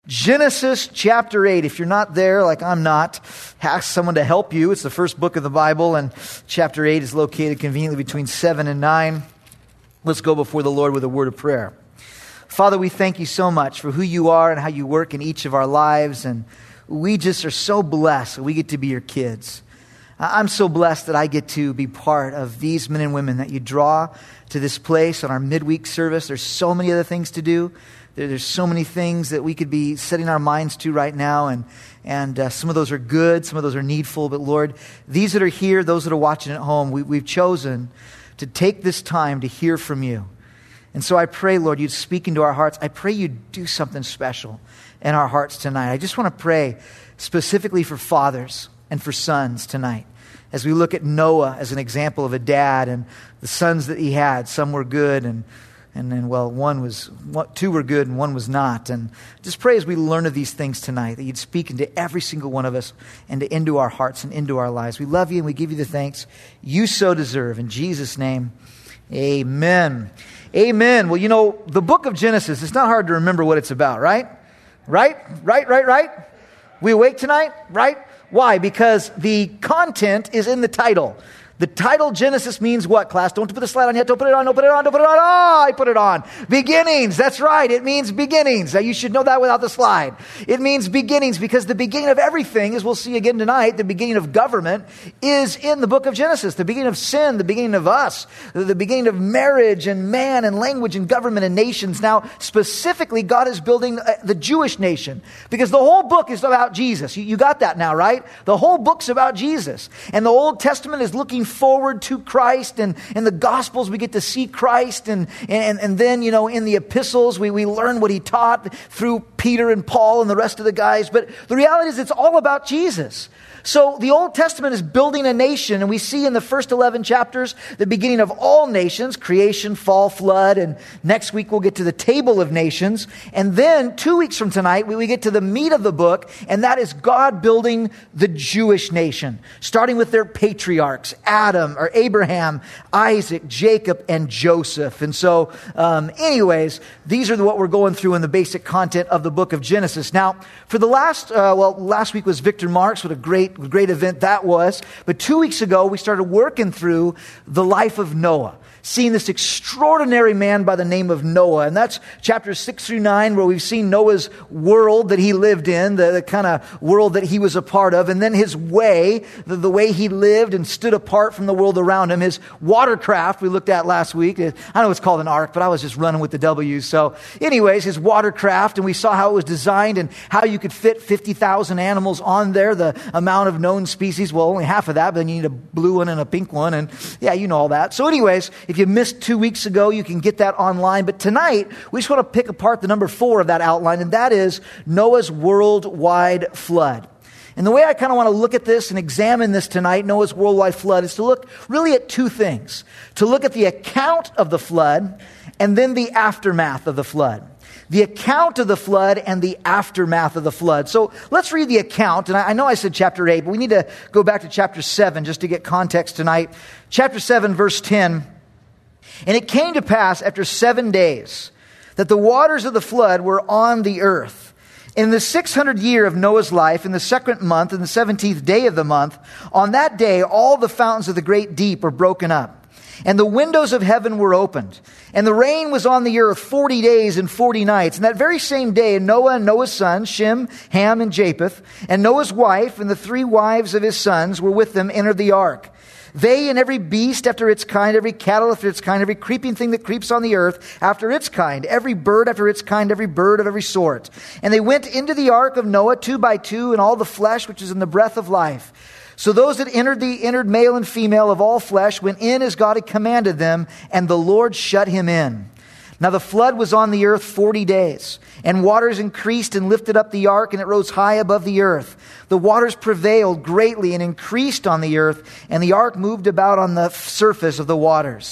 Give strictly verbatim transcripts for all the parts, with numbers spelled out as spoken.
Genesis chapter eight. If you're not there, like I'm not, ask someone to help you. It's the first book of the Bible, and chapter eight is located conveniently between seven and nine. Let's go before the Lord with a word of prayer. Father, we thank you so much for who you are and how you work in each of our lives, and we just are so blessed that we get to be your kids. I'm so blessed that I get to be part of these men and women that you draw to this place on our midweek service. There's so many other things to do. There's so many things that we could be setting our minds to right now, and and uh, some of those are good, some of those are needful. But Lord, these that are here, those that are watching at home, we, we've chosen to take this time to hear from you. And so I pray, Lord, you'd speak into our hearts. I pray you'd do something special in our hearts tonight. I just want to pray specifically for fathers and for sons tonight. As we look at Noah as an example of a dad and the sons that he had, some were good and And then, well, one was, two were good and one was not. And just pray as we learn of these things tonight, that you'd speak into every single one of us and to, into our hearts and into our lives. We love you and we give you the thanks you so deserve. In Jesus' name, amen. Amen. Well, you know, the book of Genesis, it's not hard to remember what it's about, right? Right? Right, right, right? We awake tonight? Right? Why? Because the content is in the title. The title Genesis means what, class? Don't put the slide on yet. Don't put it on. Don't put it on. Don't put it on. Oh, I put it on. Beginnings. That's right. It means beginnings. Now, you should know that without the slide. It means beginnings because the beginning of everything, as we'll see again tonight, the beginning of government is in the book of Genesis. The beginning of sin, the beginning of us, the beginning of marriage and man and language and government and nations. Now, specifically, God is building the Jewish nation because the whole book is about Jesus. You, you got that now, right? The whole book's about Jesus. And the Old Testament is looking forward to Christ, and in the Gospels we get to see Christ, and and, and then, you know, in the epistles we, we learn what he taught through Peter and Paul and the rest of the guys. But the reality is it's all about Jesus. So the Old Testament is building a nation, and we see in the first eleven chapters the beginning of all nations, creation, fall, flood, and next week we'll get to the table of nations. And then two weeks from tonight, we, we get to the meat of the book, and that is God building the Jewish nation, starting with their patriarchs, Adam, or Abraham, Isaac, Jacob, and Joseph. And so, um, anyways, these are what we're going through in the basic content of the book of Genesis. Now, for the last, uh, well, last week was Victor Marks, what a great Great event that was. But two weeks ago, we started working through the life of Noah, seeing this extraordinary man by the name of Noah. And that's chapters six through nine, where we've seen Noah's world that he lived in, the, the kind of world that he was a part of, and then his way, the, the way he lived and stood apart from the world around him. His watercraft we looked at last week. I know it's called an ark, but I was just running with the W's. So anyways, his watercraft, and we saw how it was designed and how you could fit fifty thousand animals on there, the amount of known species. Well, only half of that, but then you need a blue one and a pink one. And yeah, you know all that. So anyways, if you missed two weeks ago, you can get that online. But tonight, we just want to pick apart the number four of that outline, and that is Noah's worldwide flood. And the way I kind of want to look at this and examine this tonight, Noah's worldwide flood, is to look really at two things. To look at the account of the flood and then the aftermath of the flood. The account of the flood and the aftermath of the flood. So let's read the account. And I know I said chapter eight, but we need to go back to chapter seven just to get context tonight. Chapter seven, verse ten. And it came to pass after seven days that the waters of the flood were on the earth. In the six hundred year of Noah's life, in the second month, in the seventeenth day of the month, on that day all the fountains of the great deep were broken up. And the windows of heaven were opened. And the rain was on the earth forty days and forty nights. And that very same day, Noah and Noah's sons, Shem, Ham, and Japheth, and Noah's wife and the three wives of his sons were with them, entered the ark. They and every beast after its kind, every cattle after its kind, every creeping thing that creeps on the earth after its kind, every bird after its kind, every bird of every sort. And they went into the ark of Noah two by two, and all the flesh which is in the breath of life. So those that entered the entered male and female of all flesh went in as God had commanded them, and the Lord shut him in. Now the flood was on the earth forty days, and waters increased and lifted up the ark, and it rose high above the earth. The waters prevailed greatly and increased on the earth, and the ark moved about on the surface of the waters.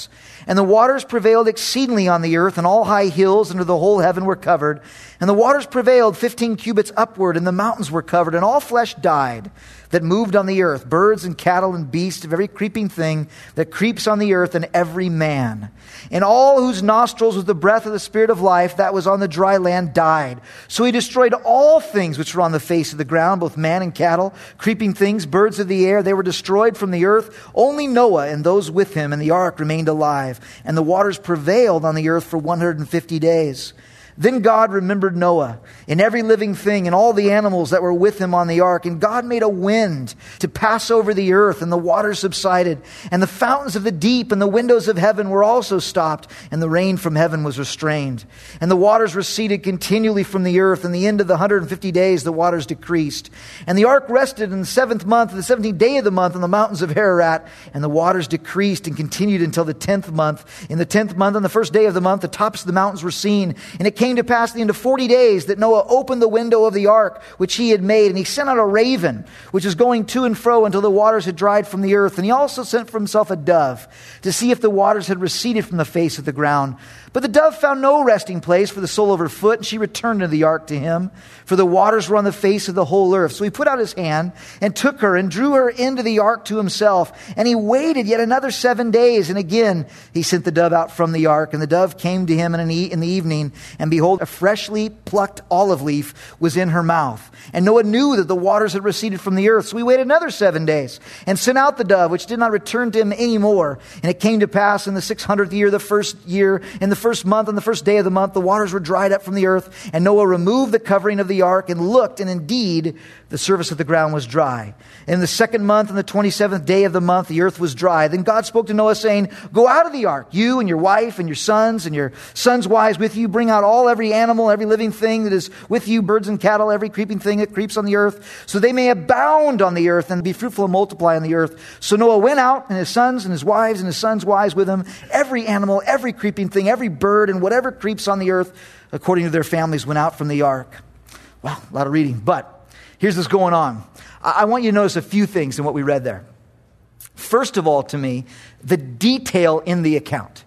And the waters prevailed exceedingly on the earth, and all high hills under the whole heaven were covered. And the waters prevailed fifteen cubits upward, and the mountains were covered, and all flesh died that moved on the earth, birds and cattle and beasts of every creeping thing that creeps on the earth, and every man. And all whose nostrils was the breath of the Spirit of life that was on the dry land died. So he destroyed all things which were on the face of the ground, both man and cattle, creeping things, birds of the air. They were destroyed from the earth. Only Noah and those with him and the ark remained alive. And the waters prevailed on the earth for one hundred fifty days. Then God remembered Noah and every living thing and all the animals that were with him on the ark. And God made a wind to pass over the earth, and the waters subsided. And the fountains of the deep and the windows of heaven were also stopped, and the rain from heaven was restrained. And the waters receded continually from the earth. And the end of the one hundred fifty days, the waters decreased. And the ark rested in the seventh month, the seventeenth day of the month, on the mountains of Ararat. And the waters decreased and continued until the tenth month. In the tenth month, on the first day of the month, the tops of the mountains were seen. And it came to pass at the end of forty days that Noah opened the window of the ark which he had made, and he sent out a raven which was going to and fro until the waters had dried from the earth. And he also sent for himself a dove to see if the waters had receded from the face of the ground. But the dove found no resting place for the sole of her foot, and she returned into the ark to him, for the waters were on the face of the whole earth. So he put out his hand and took her and drew her into the ark to himself. And he waited yet another seven days. And again he sent the dove out from the ark. And the dove came to him in, an e- in the evening, and behold, a freshly plucked olive leaf was in her mouth. And Noah knew that the waters had receded from the earth. So he waited another seven days and sent out the dove, which did not return to him any more. And it came to pass in the six hundredth year, the first year, in the first month, on the first day of the month, the waters were dried up from the earth. And Noah removed the covering of the ark and looked, and indeed the surface of the ground was dry. And in the second month, on the twenty-seventh day of the month, the earth was dry. Then God spoke to Noah, saying, "Go out of the ark, you and your wife and your sons and your sons' wives with you. Bring out all every animal, every living thing that is with you, birds and cattle, every creeping thing that creeps on the earth, so they may abound on the earth and be fruitful and multiply on the earth." So Noah went out, and his sons and his wives and his sons' wives with him. Every animal, every creeping thing, every bird, and whatever creeps on the earth, according to their families, went out from the ark. Wow, a lot of reading. But here's what's going on. I want you to notice a few things in what we read there. First of all, to me, the detail in the account.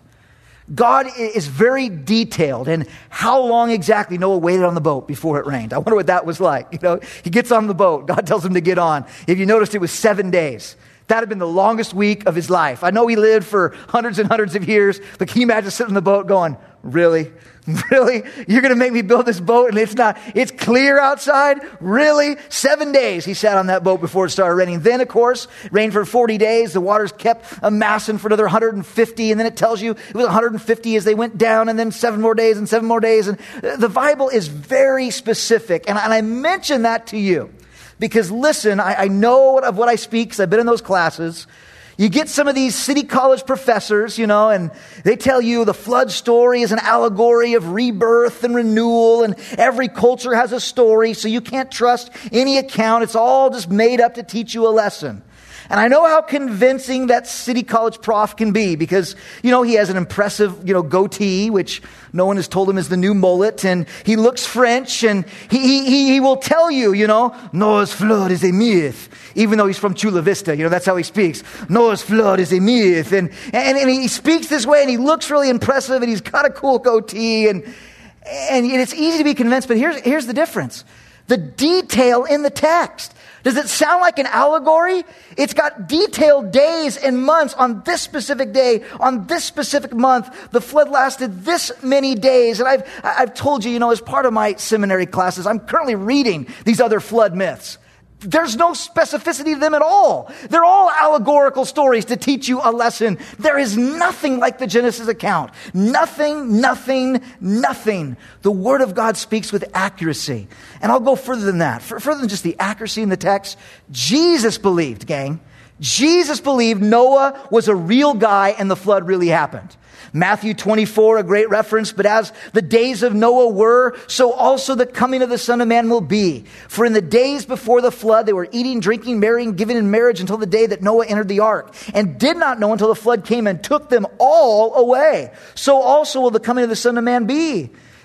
God is very detailed in how long exactly Noah waited on the boat before it rained. I wonder what that was like. You know, he gets on the boat. God tells him to get on. If you noticed, it was seven days. That had been the longest week of his life. I know he lived for hundreds and hundreds of years, but can you imagine sitting in the boat going, really? Really? You're going to make me build this boat and it's not, it's clear outside? Really? Seven days he sat on that boat before it started raining. Then, of course, it rained for forty days. The waters kept amassing for another one hundred fifty. And then it tells you it was one hundred fifty as they went down, and then seven more days and seven more days. And the Bible is very specific. And, and I mention that to you because, listen, I, I know of what I speak because I've been in those classes. You get some of these city college professors, you know, and they tell you the flood story is an allegory of rebirth and renewal, and every culture has a story, so you can't trust any account. It's all just made up to teach you a lesson. And I know how convincing that city college prof can be because, you know, he has an impressive, you know, goatee, which no one has told him is the new mullet. And he looks French, and he, he, he will tell you, you know, Noah's flood is a myth. Even though he's from Chula Vista, you know, that's how he speaks. Noah's flood is a myth. And, and, and he speaks this way, and he looks really impressive, and he's got a cool goatee. And, and it's easy to be convinced, but here's, here's the difference. The detail in the text. Does it sound like an allegory? It's got detailed days and months. On this specific day, on this specific month, the flood lasted this many days. And I've, I've told you, you know, as part of my seminary classes, I'm currently reading these other flood myths. There's no specificity to them at all. They're all allegorical stories to teach you a lesson. There is nothing like the Genesis account. Nothing, nothing, nothing. The Word of God speaks with accuracy. And I'll go further than that. Further than just the accuracy in the text, Jesus believed, gang. Jesus believed Noah was a real guy and the flood really happened. Matthew twenty-four, a great reference, but as the days of Noah were, so also the coming of the Son of Man will be. For in the days before the flood, they were eating, drinking, marrying, giving in marriage until the day that Noah entered the ark, and did not know until the flood came and took them all away. So also will the coming of the Son of Man be.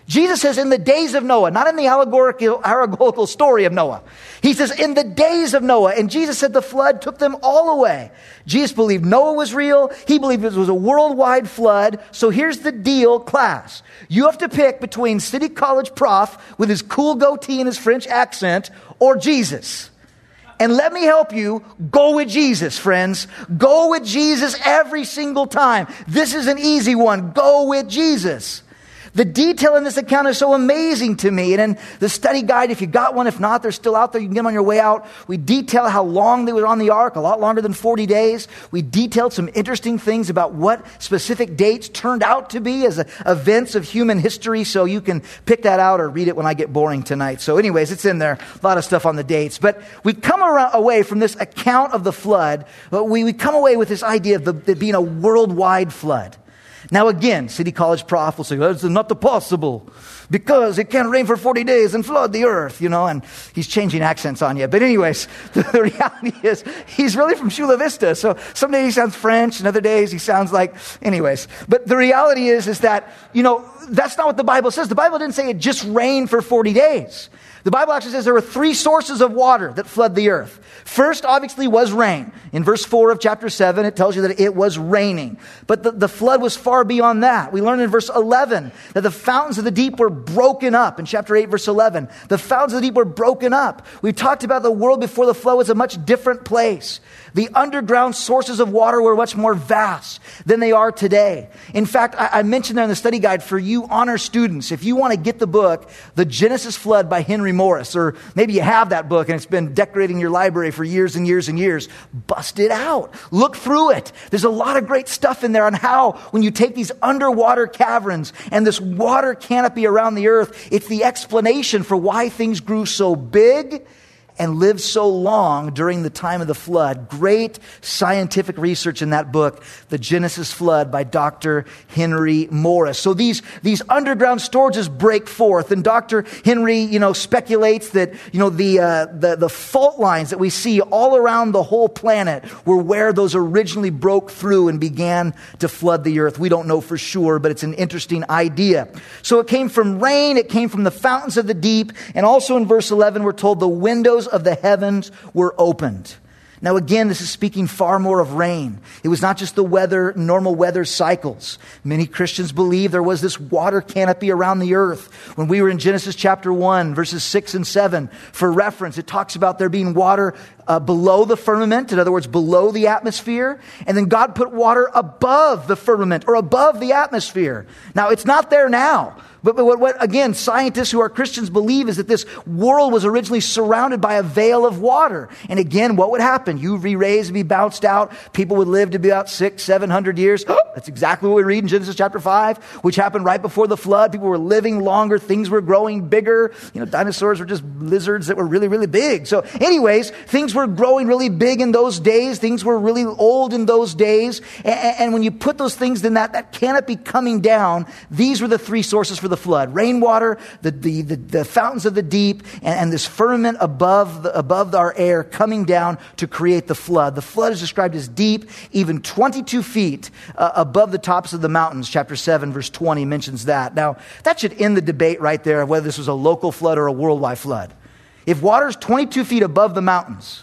Jesus says in the days of Noah, not in the allegorical, allegorical story of Noah. He says in the days of Noah. And Jesus said the flood took them all away. Jesus believed Noah was real. He believed it was a worldwide flood. So here's the deal, class. You have to pick between City College prof with his cool goatee and his French accent or Jesus. And let me help you, go with Jesus, friends. Go with Jesus every single time. This is an easy one. Go with Jesus. The detail in this account is so amazing to me. And in the study guide, if you got one, if not, they're still out there. You can get them on your way out. We detail how long they were on the ark, a lot longer than forty days. We detailed some interesting things about what specific dates turned out to be as a, events of human history. So you can pick that out or read it when I get boring tonight. So anyways, it's in there. A lot of stuff on the dates. But we come around, away from this account of the flood. We, we come away with this idea of the, it being a worldwide flood. Now again, City College prof will say, well, it's not possible because it can't rain for forty days and flood the earth, you know, and he's changing accents on you. But anyways, the, the reality is he's really from Chula Vista. So some days he sounds French and other days he sounds like, anyways. But the reality is, is that, you know, that's not what the Bible says. The Bible didn't say it just rained for forty days. The Bible actually says there were three sources of water that flood the earth. First, obviously, was rain. In verse four of chapter seven, it tells you that it was raining. But the, the flood was far beyond that. We learn in verse eleven that the fountains of the deep were broken up. In chapter eight, verse eleven, the fountains of the deep were broken up. We've talked about the world before the flood was a much different place. The underground sources of water were much more vast than they are today. In fact, I, I mentioned there in the study guide for you honor students, if you want to get the book, The Genesis Flood by Henry Morris, or maybe you have that book and it's been decorating your library for years and years and years, bust it out. Look through it. There's a lot of great stuff in there on how when you take these underwater caverns and this water canopy around the earth, it's the explanation for why things grew so big and lived so long during the time of the flood. Great scientific research in that book, The Genesis Flood by Doctor Henry Morris. So these, these underground storages break forth, and Doctor Henry, you know, speculates that, you know, the, uh, the, the fault lines that we see all around the whole planet were where those originally broke through and began to flood the earth. We don't know for sure, but it's an interesting idea. So it came from rain, it came from the fountains of the deep, and also in verse eleven, we're told the windows of the heavens were opened. Now again, this is speaking far more of rain. It was not just the weather, normal weather cycles. Many Christians believe there was this water canopy around the earth. When we were in Genesis chapter one, verses six and seven, for reference, it talks about there being water uh, below the firmament, in other words, below the atmosphere. And then God put water above the firmament or above the atmosphere. Now, it's not there now. But, but what, what, again, scientists who are Christians believe is that this world was originally surrounded by a veil of water. And again, what would happen? U V rays would be bounced out. People would live to be about six, seven hundred years. That's exactly what we read in Genesis chapter five, which happened right before the flood. People were living longer. Things were growing bigger. You know, dinosaurs were just lizards that were really, really big. So anyways, things were growing really big in those days. Things were really old in those days. And, and when you put those things in that, that canopy coming down, these were the three sources for the flood: rainwater, the, the, the, the fountains of the deep, and, and this firmament above, the, above our air coming down to create the flood. The flood is described as deep, even twenty-two feet uh, above the tops of the mountains. Chapter seven, verse twenty mentions that. Now, that should end the debate right there of whether this was a local flood or a worldwide flood. If water's twenty-two feet above the mountains,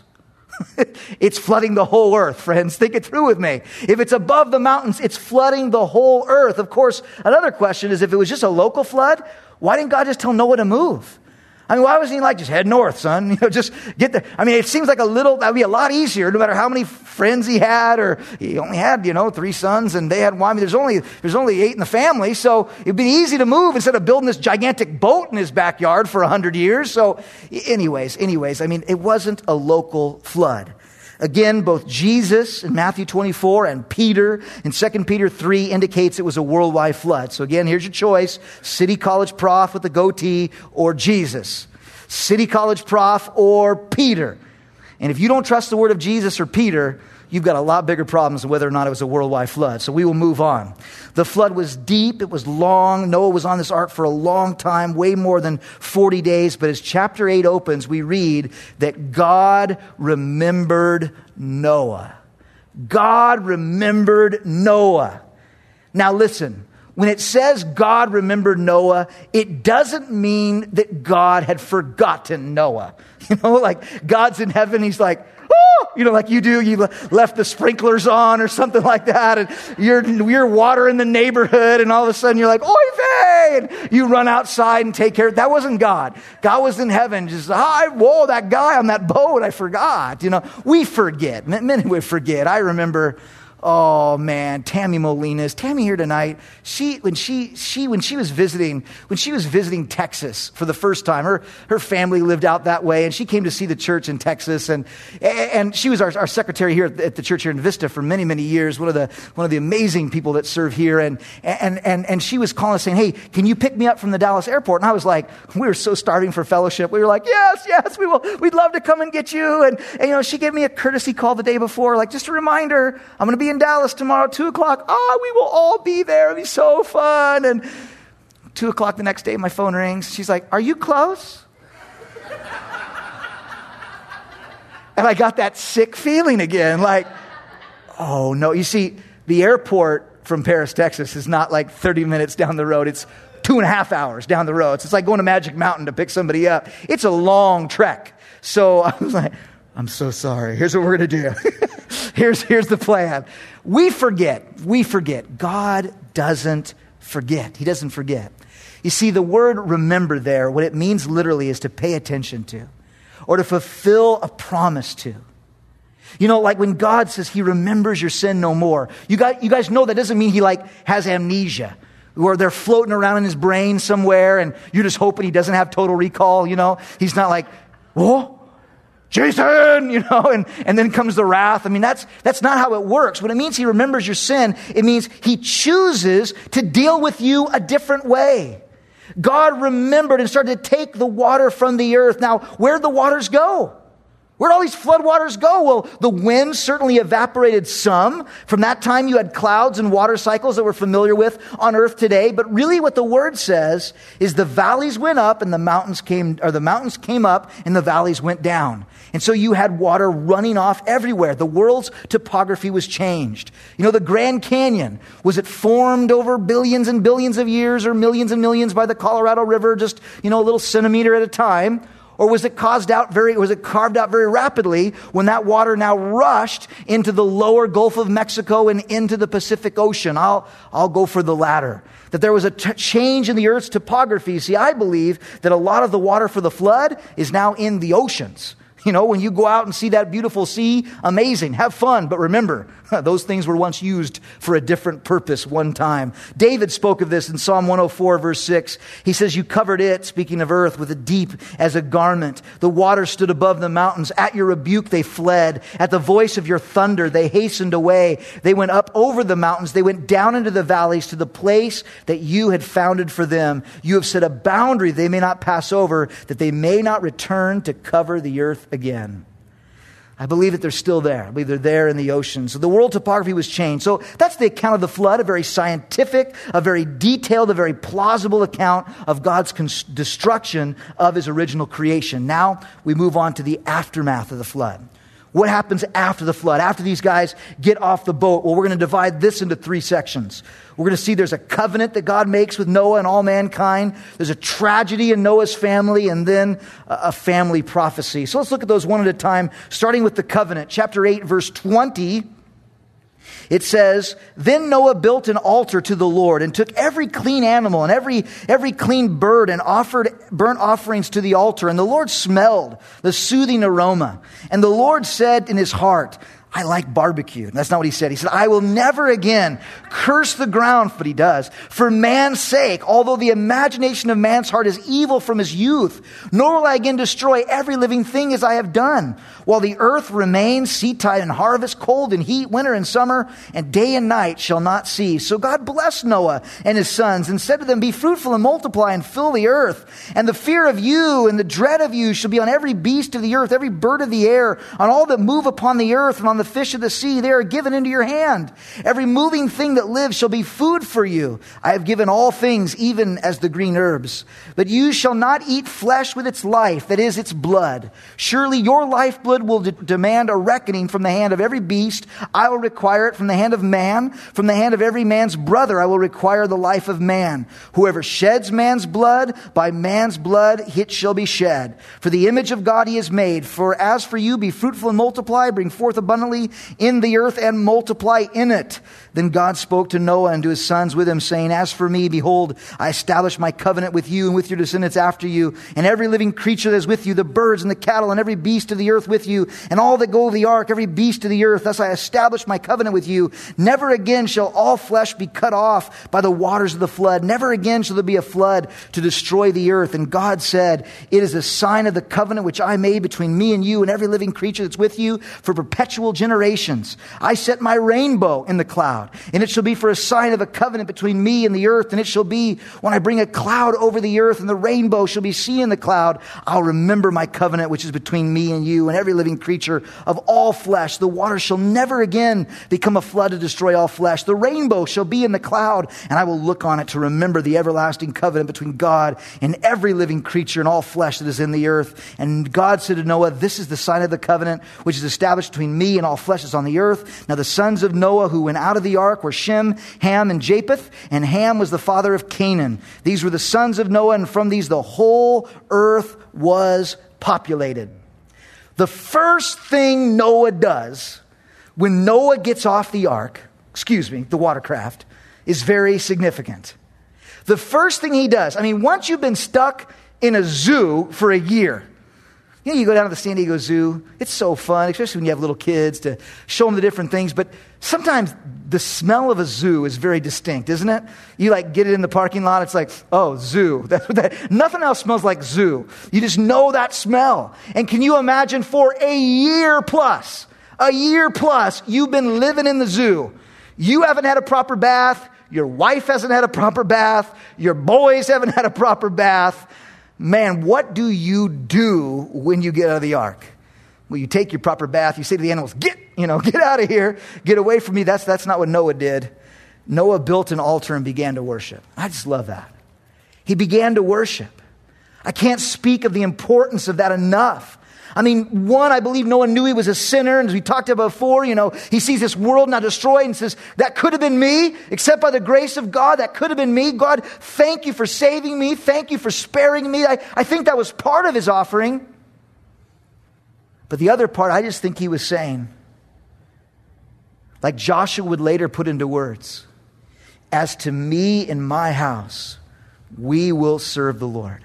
it's flooding the whole earth, friends. Think it through with me. If it's above the mountains, it's flooding the whole earth. Of course, another question is, if it was just a local flood, why didn't God just tell Noah to move? I mean, why wasn't he like, just head north, son? You know, just get there. I mean, it seems like a little, that would be a lot easier, no matter how many friends he had, or he only had, you know, three sons and they had one. I mean, there's only, there's only eight in the family. So it'd be easy to move instead of building this gigantic boat in his backyard for a hundred years. So anyways, anyways, I mean, it wasn't a local flood. Again, both Jesus in Matthew twenty-four and Peter in Second Peter three indicates it was a worldwide flood. So again, here's your choice: City College prof with the goatee or Jesus. City College prof or Peter. And if you don't trust the word of Jesus or Peter, you've got a lot bigger problems than whether or not it was a worldwide flood. So we will move on. The flood was deep. It was long. Noah was on this ark for a long time, way more than forty days. But as chapter eight opens, we read that God remembered Noah. God remembered Noah. Now listen, when it says God remembered Noah, it doesn't mean that God had forgotten Noah. You know, like God's in heaven, he's like, oh, you know, like you do, you left the sprinklers on or something like that, and you're, you're watering the neighborhood, and all of a sudden you're like, oy vey, and you run outside and take care of it. That wasn't God. God was in heaven, just, hi, whoa, that guy on that boat, I forgot. You know, we forget. Men would forget. I remember, oh man, Tammy Molina. Is Tammy here tonight? She, when she, she, when she was visiting, when she was visiting Texas for the first time, her, her family lived out that way, and she came to see the church in Texas, and, and she was our, our secretary here at the church here in Vista for many, many years. One of the, one of the amazing people that serve here. And, and, and, and she was calling us saying, hey, can you pick me up from the Dallas airport? And I was like, we were so starving for fellowship. We were like, yes, yes, we will. We'd love to come and get you. And, and you know, she gave me a courtesy call the day before, like just a reminder, I'm going to be in Dallas tomorrow, two o'clock. Oh, we will all be there. It'll be so fun. And two o'clock the next day, my phone rings. She's like, are you close? And I got that sick feeling again. Like, oh no. You see, the airport from Paris, Texas is not like thirty minutes down the road. It's two and a half hours down the road. So it's like going to Magic Mountain to pick somebody up. It's a long trek. So I was like, I'm so sorry. Here's what we're going to do. here's, here's the plan. We forget. We forget. God doesn't forget. He doesn't forget. You see, the word remember there, what it means literally is to pay attention to or to fulfill a promise to. You know, like when God says he remembers your sin no more. You guys, you guys know that doesn't mean he like has amnesia, or they're floating around in his brain somewhere and you're just hoping he doesn't have total recall. You know, he's not like, whoa. Jason, you know, and, and then comes the wrath. I mean, that's, that's not how it works. When it means he remembers your sin, it means he chooses to deal with you a different way. God remembered and started to take the water from the earth. Now, where'd the waters go? Where'd all these flood waters go? Well, the wind certainly evaporated some. From that time, you had clouds and water cycles that we're familiar with on earth today. But really what the word says is the valleys went up and the mountains came, or the mountains came up and the valleys went down. And so you had water running off everywhere. The world's topography was changed. You know, the Grand Canyon, was it formed over billions and billions of years or millions and millions by the Colorado River, just, you know, a little centimeter at a time? Or was it caused out very, was it carved out very rapidly when that water now rushed into the lower Gulf of Mexico and into the Pacific Ocean? I'll, I'll go for the latter. That there was a t- change in the earth's topography. See, I believe that a lot of the water for the flood is now in the oceans. You know, when you go out and see that beautiful sea, amazing, have fun. But remember, those things were once used for a different purpose one time. David spoke of this in Psalm one oh four, verse six. He says, you covered it, speaking of earth, with a deep as a garment. The waters stood above the mountains. At your rebuke, they fled. At the voice of your thunder, they hastened away. They went up over the mountains. They went down into the valleys to the place that you had founded for them. You have set a boundary they may not pass over, that they may not return to cover the earth again. I believe that they're still there. I believe they're there in the ocean. So the world topography was changed. So that's the account of the flood, a very scientific, a very detailed, a very plausible account of God's cons- destruction of his original creation. Now we move on to the aftermath of the flood. What happens after the flood? After these guys get off the boat? Well, we're going to divide this into three sections. We're going to see there's a covenant that God makes with Noah and all mankind. There's a tragedy in Noah's family, and then a family prophecy. So let's look at those one at a time, starting with the covenant. Chapter eight, verse twenty. It says, then Noah built an altar to the Lord and took every clean animal and every, every clean bird and offered burnt offerings to the altar. And the Lord smelled the soothing aroma. And the Lord said in his heart, I like barbecue. That's not what he said. He said, I will never again curse the ground, but he does, for man's sake, although the imagination of man's heart is evil from his youth, nor will I again destroy every living thing as I have done. While the earth remains, seedtide and harvest, cold and heat, winter and summer, and day and night shall not cease. So God blessed Noah and his sons and said to them, be fruitful and multiply and fill the earth. And the fear of you and the dread of you shall be on every beast of the earth, every bird of the air, on all that move upon the earth, and on the fish of the sea. They are given into your hand. Every moving thing that lives shall be food for you. I have given all things, even as the green herbs. But you shall not eat flesh with its life, that is, its blood. Surely your lifeblood will de- demand a reckoning from the hand of every beast. I will require it from the hand of man. From the hand of every man's brother I will require the life of man. Whoever sheds man's blood, by man's blood it shall be shed. For the image of God he is made. For as for you, be fruitful and multiply, bring forth abundantly in the earth and multiply in it. Then God spoke to Noah and to his sons with him, saying, as for me, behold, I establish my covenant with you and with your descendants after you, and every living creature that is with you, the birds and the cattle, and every beast of the earth with you, and all that go of the ark, every beast of the earth. Thus I establish my covenant with you. Never again shall all flesh be cut off by the waters of the flood. Never again shall there be a flood to destroy the earth. And God said, it is a sign of the covenant which I made between me and you and every living creature that's with you for perpetual generations. I set my rainbow in the cloud, and it shall be for a sign of a covenant between me and the earth. And it shall be when I bring a cloud over the earth and the rainbow shall be seen in the cloud, I'll remember my covenant which is between me and you and every living creature of all flesh. The water shall never again become a flood to destroy all flesh. The rainbow shall be in the cloud, and I will look on it to remember the everlasting covenant between God and every living creature and all flesh that is in the earth. And God said to Noah, this is the sign of the covenant which is established between me and all flesh that's on the earth. Now the sons of Noah who went out of the ark were Shem, Ham, and Japheth, and Ham was the father of Canaan. These were the sons of Noah, and from these the whole earth was populated. The first thing Noah does when Noah gets off the ark, excuse me, the watercraft, is very significant. The first thing he does, I mean, once you've been stuck in a zoo for a year, you know, you go down to the San Diego Zoo, it's so fun, especially when you have little kids, to show them the different things, but sometimes the smell of a zoo is very distinct, isn't it? You like get it in the parking lot, it's like, oh, zoo. That's what that, nothing else smells like zoo. You just know that smell. And can you imagine for a year plus, a year plus, you've been living in the zoo. You haven't had a proper bath. Your wife hasn't had a proper bath. Your boys haven't had a proper bath. Man, what do you do when you get out of the ark? Well, you take your proper bath. You say to the animals, get, you know, get out of here. Get away from me. That's, that's not what Noah did. Noah built an altar and began to worship. I just love that. He began to worship. I can't speak of the importance of that enough. I mean, one, I believe Noah knew he was a sinner. And as we talked about before, you know, he sees this world now destroyed and says, that could have been me, except by the grace of God. That could have been me. God, thank you for saving me. Thank you for sparing me. I, I think that was part of his offering. But the other part, I just think he was saying, like Joshua would later put into words, as to me and my house, we will serve the Lord.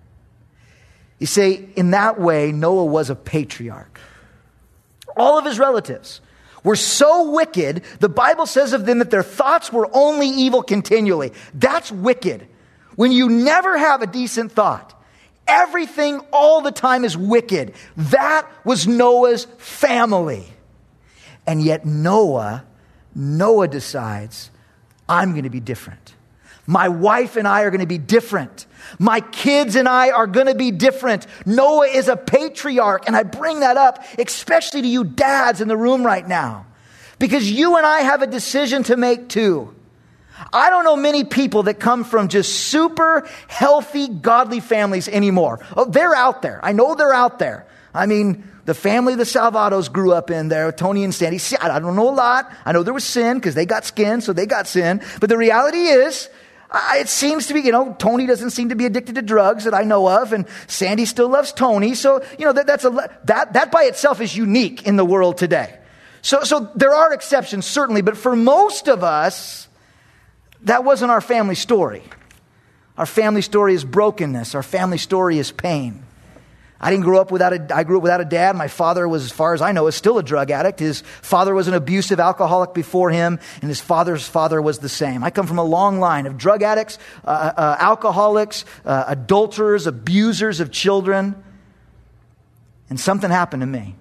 You see, in that way, Noah was a patriarch. All of his relatives were so wicked, the Bible says of them that their thoughts were only evil continually. That's wicked. When you never have a decent thought, everything all the time is wicked. That was Noah's family. And yet Noah, Noah decides, I'm going to be different. My wife and I are going to be different. My kids and I are going to be different. Noah is a patriarch. And I bring that up, especially to you dads in the room right now, because you and I have a decision to make too. I don't know many people that come from just super healthy, godly families anymore. Oh, they're out there. I know they're out there. I mean, the family the Salvados grew up in there, Tony and Sandy. See, I don't know a lot. I know there was sin because they got skin, so they got sin. But the reality is, Uh, it seems to be, you know, Tony doesn't seem to be addicted to drugs that I know of, and Sandy still loves Tony. So, you know, that, that's a, that, that by itself is unique in the world today. So, so there are exceptions, certainly, but for most of us, that wasn't our family story. Our family story is brokenness. Our family story is pain. I didn't grow up without a, I grew up without a dad. My father was, as far as I know, is still a drug addict. His father was an abusive alcoholic before him, and his father's father was the same. I come from a long line of drug addicts, uh, uh, alcoholics, uh, adulterers, abusers of children. And something happened to me.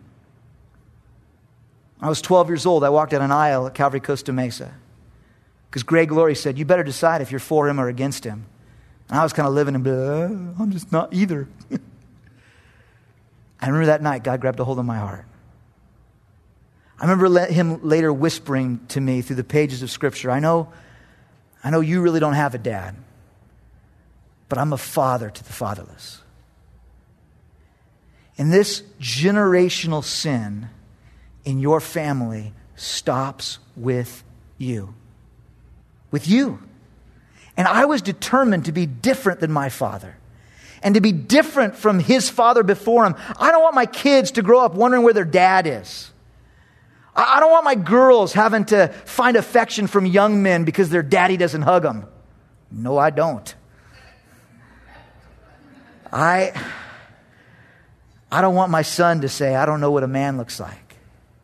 I was twelve years old. I walked down an aisle at Calvary Costa Mesa because Greg Laurie said, you better decide if you're for him or against him. And I was kind of living in, uh, I'm just not either. I remember that night, God grabbed a hold of my heart. I remember let him later whispering to me through the pages of Scripture, I know, I know you really don't have a dad, but I'm a father to the fatherless. And this generational sin in your family stops with you. With you. And I was determined to be different than my father and to be different from his father before him. I don't want my kids to grow up wondering where their dad is. I don't want my girls having to find affection from young men because their daddy doesn't hug them. No, I don't. I, I don't want my son to say, I don't know what a man looks like.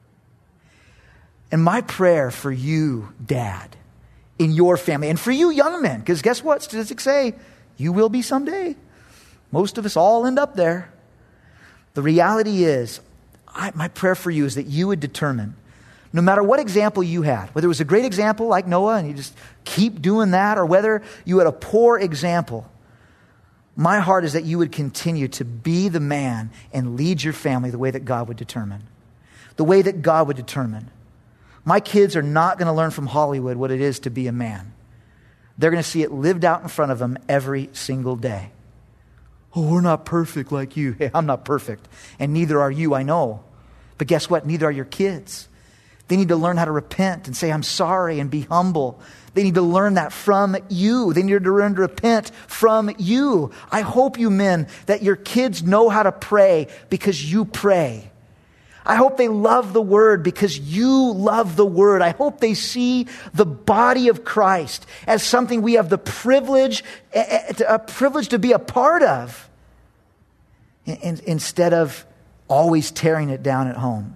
And my prayer for you, dad, in your family, and for you young men, because guess what? Statistics say you will be someday. Most of us all end up there. The reality is, I, my prayer for you is that you would determine, no matter what example you had, whether it was a great example like Noah and you just keep doing that, or whether you had a poor example, my heart is that you would continue to be the man and lead your family the way that God would determine. The way that God would determine. My kids are not going to learn from Hollywood what it is to be a man. They're going to see it lived out in front of them every single day. Oh, we're not perfect like you. Hey, I'm not perfect. And neither are you, I know. But guess what? Neither are your kids. They need to learn how to repent and say, I'm sorry, and be humble. They need to learn that from you. They need to learn to repent from you. I hope, you men, that your kids know how to pray because you pray. I hope they love the Word because you love the Word. I hope they see the body of Christ as something we have the privilege, a privilege to be a part of, instead of always tearing it down at home.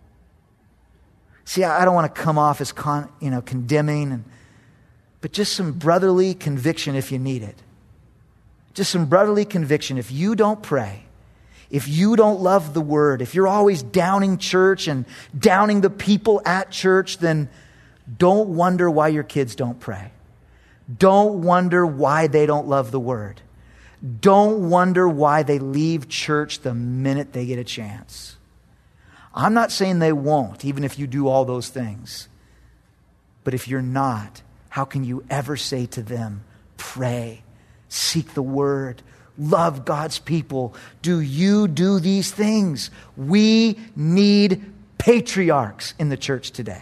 See, I don't want to come off as con, you know, condemning, and, but just some brotherly conviction if you need it. Just some brotherly conviction. If you don't pray, if you don't love the Word, if you're always downing church and downing the people at church, then don't wonder why your kids don't pray. Don't wonder why they don't love the Word. Don't wonder why they leave church the minute they get a chance. I'm not saying they won't, even if you do all those things. But if you're not, how can you ever say to them, pray, seek the Word, love God's people? Do you do these things? We need patriarchs in the church today.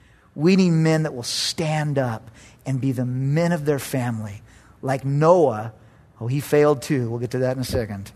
We need men that will stand up and be the men of their family. Like Noah. Oh, he failed too. We'll get to that in a second.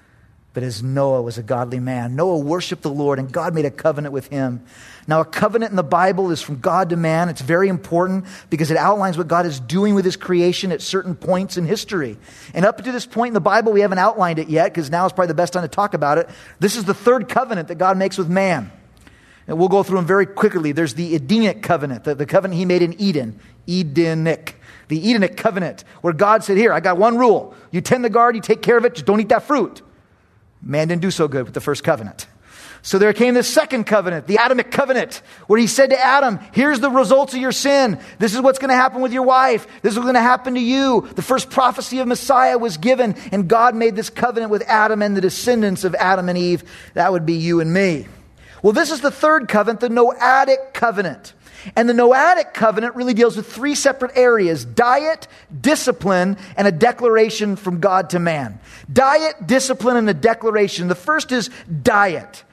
But as Noah was a godly man, Noah worshiped the Lord and God made a covenant with him. Now, a covenant in the Bible is from God to man. It's very important because it outlines what God is doing with his creation at certain points in history. And up to this point in the Bible, we haven't outlined it yet because now is probably the best time to talk about it. This is the third covenant that God makes with man. And we'll go through them very quickly. There's the Edenic covenant, the, the covenant he made in Eden. Edenic. The Edenic covenant, where God said, here, I got one rule. You tend the garden, you take care of it, just don't eat that fruit. Man didn't do so good with the first covenant. So there came the second covenant, the Adamic covenant, where he said to Adam, here's the results of your sin. This is what's going to happen with your wife. This is what's going to happen to you. The first prophecy of Messiah was given, and God made this covenant with Adam and the descendants of Adam and Eve. That would be you and me. Well, this is the third covenant, the Noahic covenant. And the Noahic covenant really deals with three separate areas: diet, discipline, and a declaration from God to man. Diet, discipline, and a declaration. The first is diet.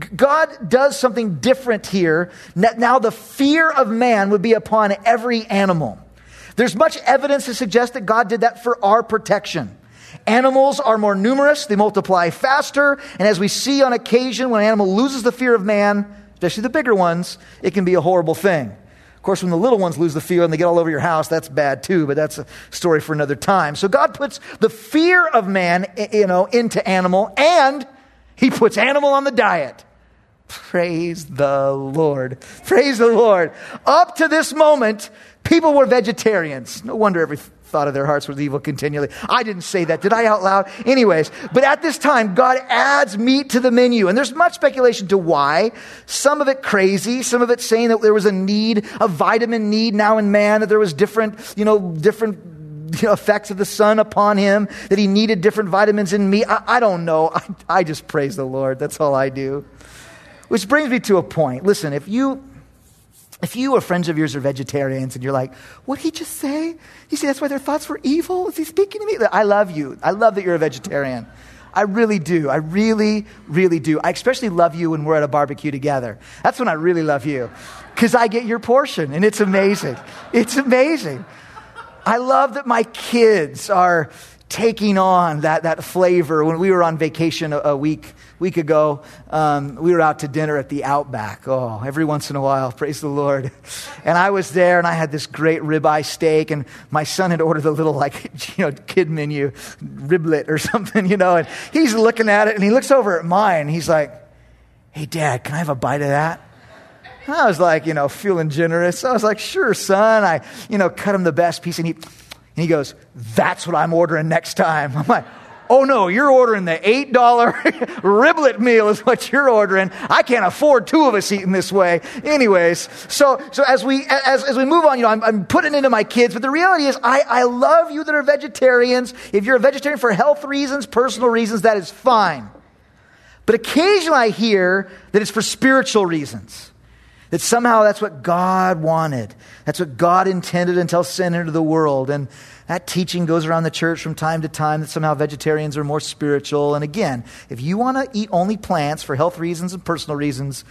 God does something different here. Now the fear of man would be upon every animal. There's much evidence to suggest that God did that for our protection. Animals are more numerous, they multiply faster, and as we see on occasion, when an animal loses the fear of man, especially the bigger ones, it can be a horrible thing. Of course, when the little ones lose the fear and they get all over your house, that's bad too, but that's a story for another time. So God puts the fear of man, you know, into animal, and he puts animal on the diet. Praise the Lord. Praise the Lord. Up to this moment, people were vegetarians. No wonder every thought of their hearts was evil continually. I didn't say that. Did I out loud? Anyways, but at this time, God adds meat to the menu. And there's much speculation to why. Some of it crazy. Some of it saying that there was a need, a vitamin need now in man, that there was different, you know, different you know, effects of the sun upon him, that he needed different vitamins in meat. I, I don't know. I, I just praise the Lord. That's all I do. Which brings me to a point. Listen, if you if you or friends of yours are vegetarians and you're like, what'd he just say? You say that's why their thoughts were evil? Is he speaking to me? I love you. I love that you're a vegetarian. I really do. I really, really do. I especially love you when we're at a barbecue together. That's when I really love you, because I get your portion, and it's amazing. It's amazing. I love that my kids are taking on that, that flavor. When we were on vacation a, a week week ago, um, we were out to dinner at the Outback. Oh, every once in a while, praise the Lord. And I was there, and I had this great ribeye steak, and my son had ordered a little, like, you know, kid menu, riblet or something, you know, and he's looking at it, and he looks over at mine, and he's like, hey, Dad, can I have a bite of that? And I was like, you know, feeling generous. I was like, sure, son. I, you know, cut him the best piece, and he, and he goes, that's what I'm ordering next time. I'm like, oh no, you're ordering the eight dollar riblet meal is what you're ordering. I can't afford two of us eating this way. Anyways, so so as we as as we move on, you know, I'm, I'm putting it into my kids, but the reality is I, I love you that are vegetarians. If you're a vegetarian for health reasons, personal reasons, that is fine. But occasionally I hear that it's for spiritual reasons. That somehow that's what God wanted. That's what God intended until sin entered the world. And that teaching goes around the church from time to time, that somehow vegetarians are more spiritual. And again, if you want to eat only plants for health reasons and personal reasons,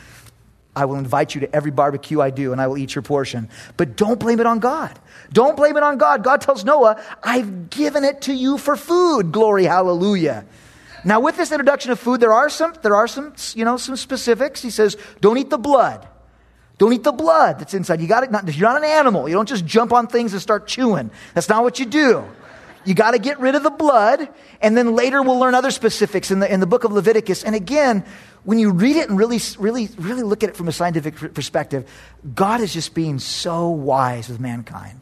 I will invite you to every barbecue I do, and I will eat your portion. But don't blame it on God. Don't blame it on God. God tells Noah, I've given it to you for food. Glory, hallelujah. Now, with this introduction of food, there are some, there are some, you know, some specifics. He says, don't eat the blood. Don't eat the blood that's inside. You got to, not, you're not an animal. You don't just jump on things and start chewing. That's not what you do. You got to get rid of the blood, and then later we'll learn other specifics in the in the book of Leviticus. And again, when you read it and really, really, really look at it from a scientific perspective, God is just being so wise with mankind.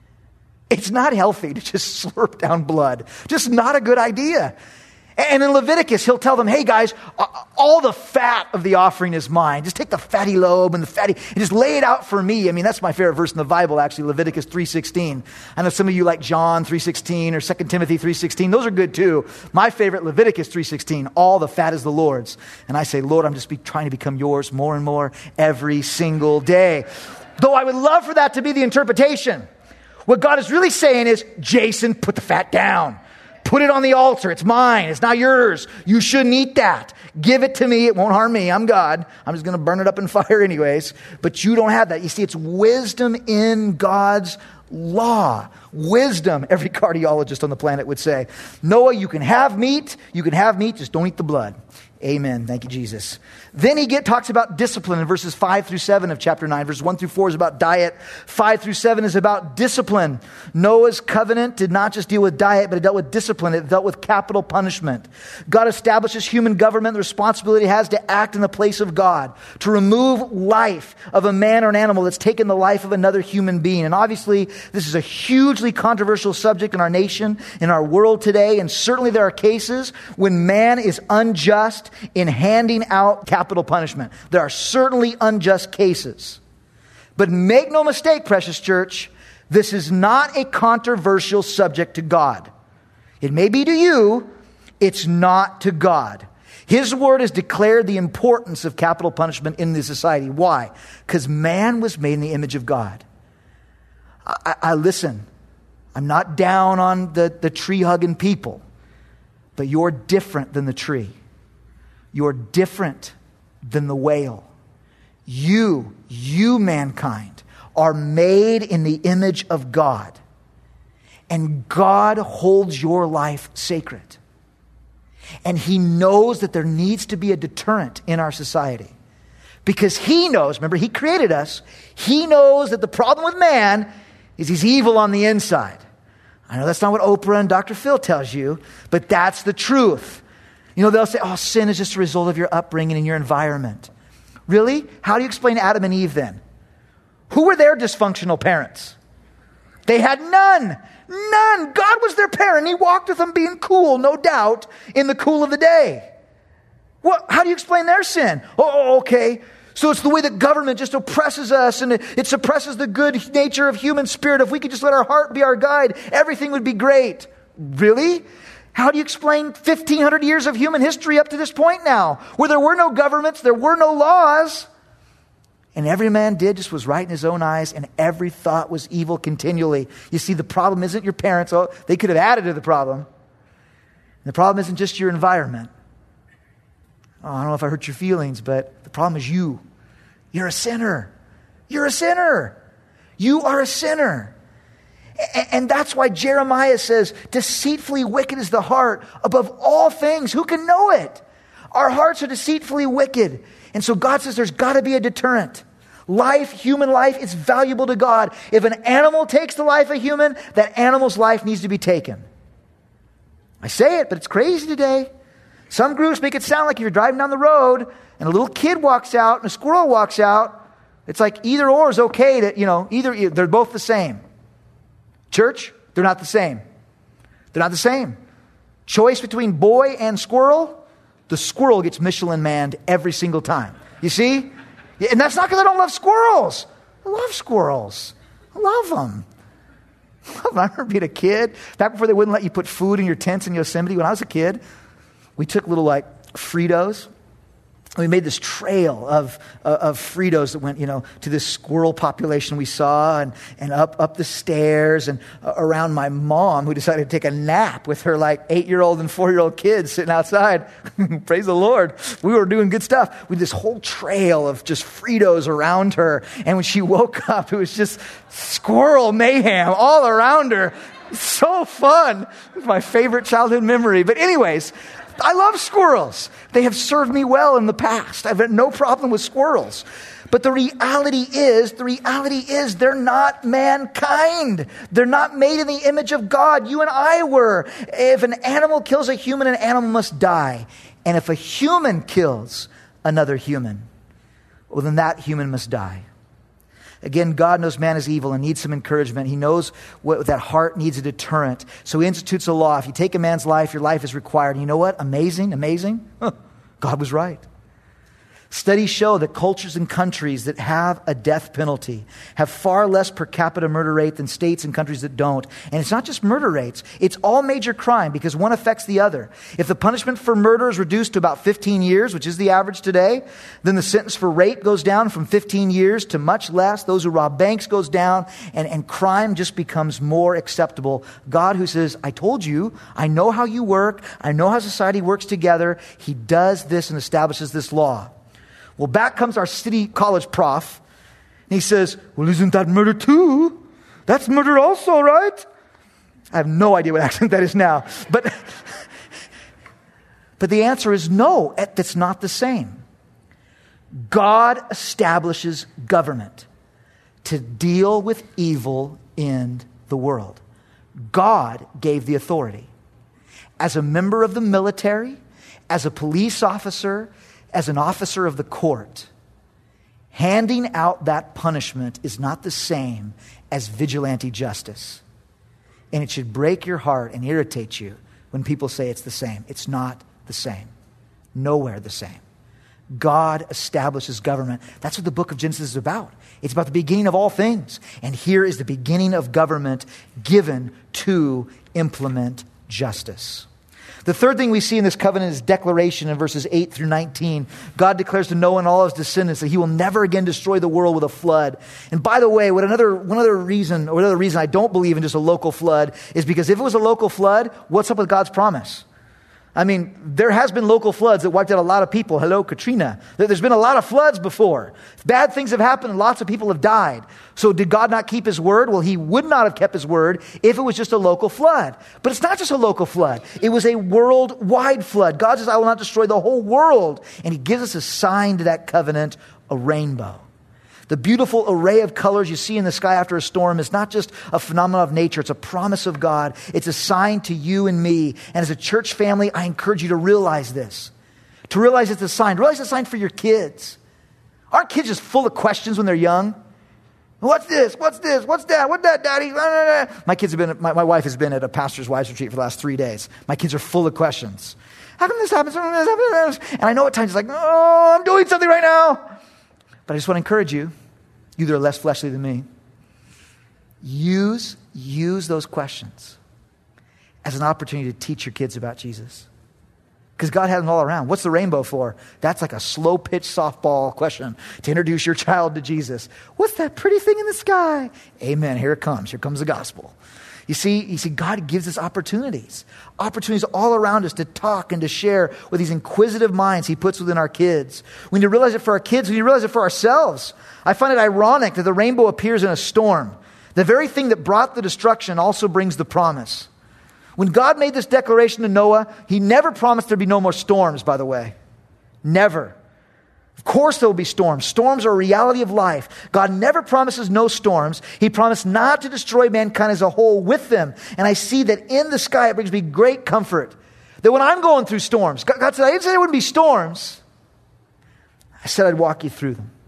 It's not healthy to just slurp down blood. Just not a good idea. And in Leviticus, he'll tell them, hey guys, all the fat of the offering is mine. Just take the fatty lobe and the fatty, and just lay it out for me. I mean, that's my favorite verse in the Bible, actually, Leviticus three sixteen. I know some of you like John three sixteen or Second Timothy three sixteen. Those are good too. My favorite, Leviticus three sixteen, all the fat is the Lord's. And I say, Lord, I'm just be, trying to become yours more and more every single day. Though I would love for that to be the interpretation. What God is really saying is, Jason, put the fat down. Put it on the altar. It's mine. It's not yours. You shouldn't eat that. Give it to me. It won't harm me. I'm God. I'm just going to burn it up in fire anyways. But you don't have that. You see, it's wisdom in God's law. Wisdom, every cardiologist on the planet would say. Noah, you can have meat. You can have meat. Just don't eat the blood. Amen. Thank you, Jesus. Then he get, talks about discipline in verses five through seven of chapter nine. Verses one through four is about diet. five through seven is about discipline. Noah's covenant did not just deal with diet, but it dealt with discipline. It dealt with capital punishment. God establishes human government. The responsibility it has to act in the place of God, to remove life of a man or an animal that's taken the life of another human being. And obviously, this is a hugely controversial subject in our nation, in our world today. And certainly there are cases when man is unjust in handing out capital punishment. There are certainly unjust cases. But make no mistake, precious church, this is not a controversial subject to God. It may be to you, it's not to God. His word has declared the importance of capital punishment in this society. Why? Because man was made in the image of God. I, I listen, I'm not down on the, the tree-hugging people, but you're different than the tree. You're different than the whale. You, you mankind, are made in the image of God. And God holds your life sacred. And he knows that there needs to be a deterrent in our society. Because he knows, remember, he created us. He knows that the problem with man is he's evil on the inside. I know that's not what Oprah and Doctor Phil tells you, but that's the truth. You know, they'll say, oh, sin is just a result of your upbringing and your environment. Really? How do you explain Adam and Eve then? Who were their dysfunctional parents? They had none. None. God was their parent. He walked with them being cool, no doubt, in the cool of the day. Well, how do you explain their sin? Oh, okay. So it's the way that government just oppresses us and it, it suppresses the good nature of human spirit. If we could just let our heart be our guide, everything would be great. Really? How do you explain fifteen hundred years of human history up to this point now, where there were no governments, there were no laws, and every man did just was right in his own eyes, and every thought was evil continually? You see, the problem isn't your parents. Oh, they could have added to the problem. And the problem isn't just your environment. Oh, I don't know if I hurt your feelings, but the problem is you. You're a sinner. You're a sinner. You are a sinner. And that's why Jeremiah says, deceitfully wicked is the heart above all things. Who can know it? Our hearts are deceitfully wicked. And so God says there's got to be a deterrent. Life, human life, is valuable to God. If an animal takes the life of a human, that animal's life needs to be taken. I say it, but it's crazy today. Some groups make it sound like if you're driving down the road and a little kid walks out and a squirrel walks out, it's like either or is okay to, you know, either, they're both the same. Church, they're not the same. They're not the same. Choice between boy and squirrel, the squirrel gets Michelin manned every single time. You see? And that's not because I don't love squirrels. I love squirrels. I love them. I remember being a kid, back before they wouldn't let you put food in your tents in Yosemite. When I was a kid, we took little like Fritos. We made this trail of, uh, of Fritos that went, you know, to this squirrel population we saw, and, and up, up the stairs and uh, around my mom, who decided to take a nap with her like eight-year-old and four-year-old kids sitting outside. Praise the Lord. We were doing good stuff. With this whole trail of just Fritos around her. And when she woke up, it was just squirrel mayhem all around her. So fun. It was my favorite childhood memory. But anyways, I love squirrels. They have served me well in the past. I've had no problem with squirrels. But the reality is, the reality is they're not mankind. They're not made in the image of God. You and I were. If an animal kills a human, an animal must die. And if a human kills another human, well, then that human must die. Again, God knows man is evil and needs some encouragement. He knows what, that heart needs a deterrent. So he institutes a law. If you take a man's life, your life is required. And you know what? Amazing, amazing. Huh. God was right. Studies show that cultures and countries that have a death penalty have far less per capita murder rate than states and countries that don't. And it's not just murder rates. It's all major crime because one affects the other. If the punishment for murder is reduced to about fifteen years, which is the average today, then the sentence for rape goes down from fifteen years to much less. Those who rob banks goes down, and, and crime just becomes more acceptable. God, who says, I told you, I know how you work, I know how society works together, he does this and establishes this law. Well, back comes our city college prof, and he says, well, isn't that murder too? That's murder also, right? I have no idea what accent that is now. But, but the answer is no, that's not the same. God establishes government to deal with evil in the world. God gave the authority. As a member of the military, as a police officer, as an officer of the court, handing out that punishment is not the same as vigilante justice. And it should break your heart and irritate you when people say it's the same. It's not the same. Nowhere the same. God establishes government. That's what the book of Genesis is about. It's about the beginning of all things. And here is the beginning of government given to implement justice. The third thing we see in this covenant is declaration in verses eight through nineteen. God declares to Noah and all his descendants that he will never again destroy the world with a flood. And by the way, what another, one other reason, or another reason I don't believe in just a local flood is because if it was a local flood, what's up with God's promise? I mean, there has been local floods that wiped out a lot of people. Hello, Katrina. There's been a lot of floods before. Bad things have happened and lots of people have died. So did God not keep his word? Well, he would not have kept his word if it was just a local flood. But it's not just a local flood. It was a worldwide flood. God says, I will not destroy the whole world. And he gives us a sign to that covenant, a rainbow. The beautiful array of colors you see in the sky after a storm is not just a phenomenon of nature. It's a promise of God. It's a sign to you and me. And as a church family, I encourage you to realize this. To realize it's a sign. Realize it's a sign for your kids. Aren't kids just full of questions when they're young? What's this? What's this? What's that? What's that, Daddy? My kids have been, my, my wife has been at a pastor's wives retreat for the last three days. My kids are full of questions. How come this happens? And I know at times it's like, oh, I'm doing something right now. But I just want to encourage you, you that are less fleshly than me, use, use those questions as an opportunity to teach your kids about Jesus. Because God has them all around. What's the rainbow for? That's like a slow-pitch softball question to introduce your child to Jesus. What's that pretty thing in the sky? Amen. Here it comes. Here comes the gospel. You see, you see, God gives us opportunities. Opportunities all around us to talk and to share with these inquisitive minds he puts within our kids. We need to realize it for our kids. We need to realize it for ourselves. I find it ironic that the rainbow appears in a storm. The very thing that brought the destruction also brings the promise. When God made this declaration to Noah, he never promised there'd be no more storms, by the way. Never. Of course there will be storms. Storms are a reality of life. God never promises no storms. He promised not to destroy mankind as a whole with them. And I see that in the sky it brings me great comfort. That when I'm going through storms, God, God said, I didn't say there wouldn't be storms. I said I'd walk you through them.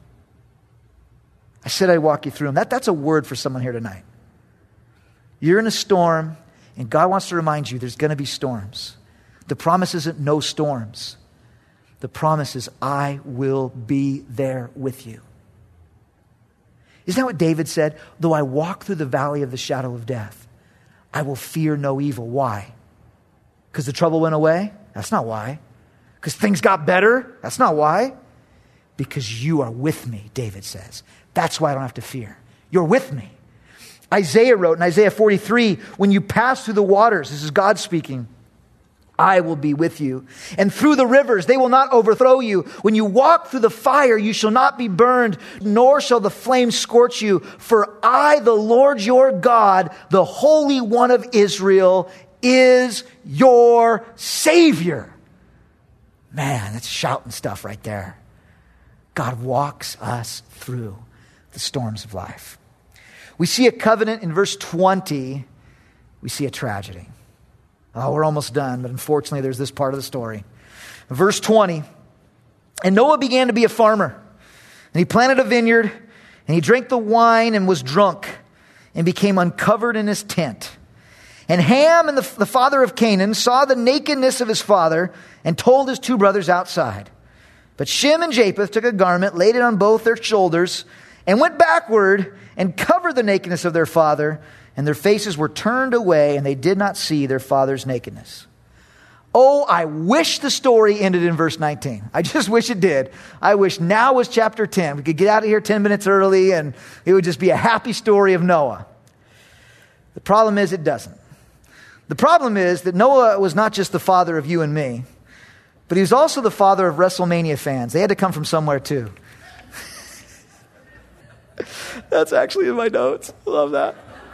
I said I'd walk you through them. That, that's a word for someone here tonight. You're in a storm. And God wants to remind you there's going to be storms. The promise isn't no storms. The promise is I will be there with you. Isn't that what David said? Though I walk through the valley of the shadow of death, I will fear no evil. Why? Because the trouble went away? That's not why. Because things got better? That's not why. Because you are with me, David says. That's why I don't have to fear. You're with me. Isaiah wrote in Isaiah forty-three, when you pass through the waters, this is God speaking, I will be with you. And through the rivers, they will not overthrow you. When you walk through the fire, you shall not be burned, nor shall the flame scorch you. For I, the Lord your God, the Holy One of Israel, is your Savior. Man, that's shouting stuff right there. God walks us through the storms of life. We see a covenant in verse twenty. We see a tragedy. Oh, we're almost done, but unfortunately there's this part of the story. Verse twenty, and Noah began to be a farmer, and he planted a vineyard, and he drank the wine and was drunk, and became uncovered in his tent. And Ham, and the, the father of Canaan, saw the nakedness of his father, and told his two brothers outside. But Shem and Japheth took a garment, laid it on both their shoulders, and went backward and covered the nakedness of their father, and their faces were turned away, and they did not see their father's nakedness. Oh, I wish the story ended in verse nineteen. I just wish it did. I wish now was chapter ten. We could get out of here ten minutes early, and it would just be a happy story of Noah. The problem is it doesn't. The problem is that Noah was not just the father of you and me, but he was also the father of WrestleMania fans. They had to come from somewhere too. That's actually in my notes. I love that.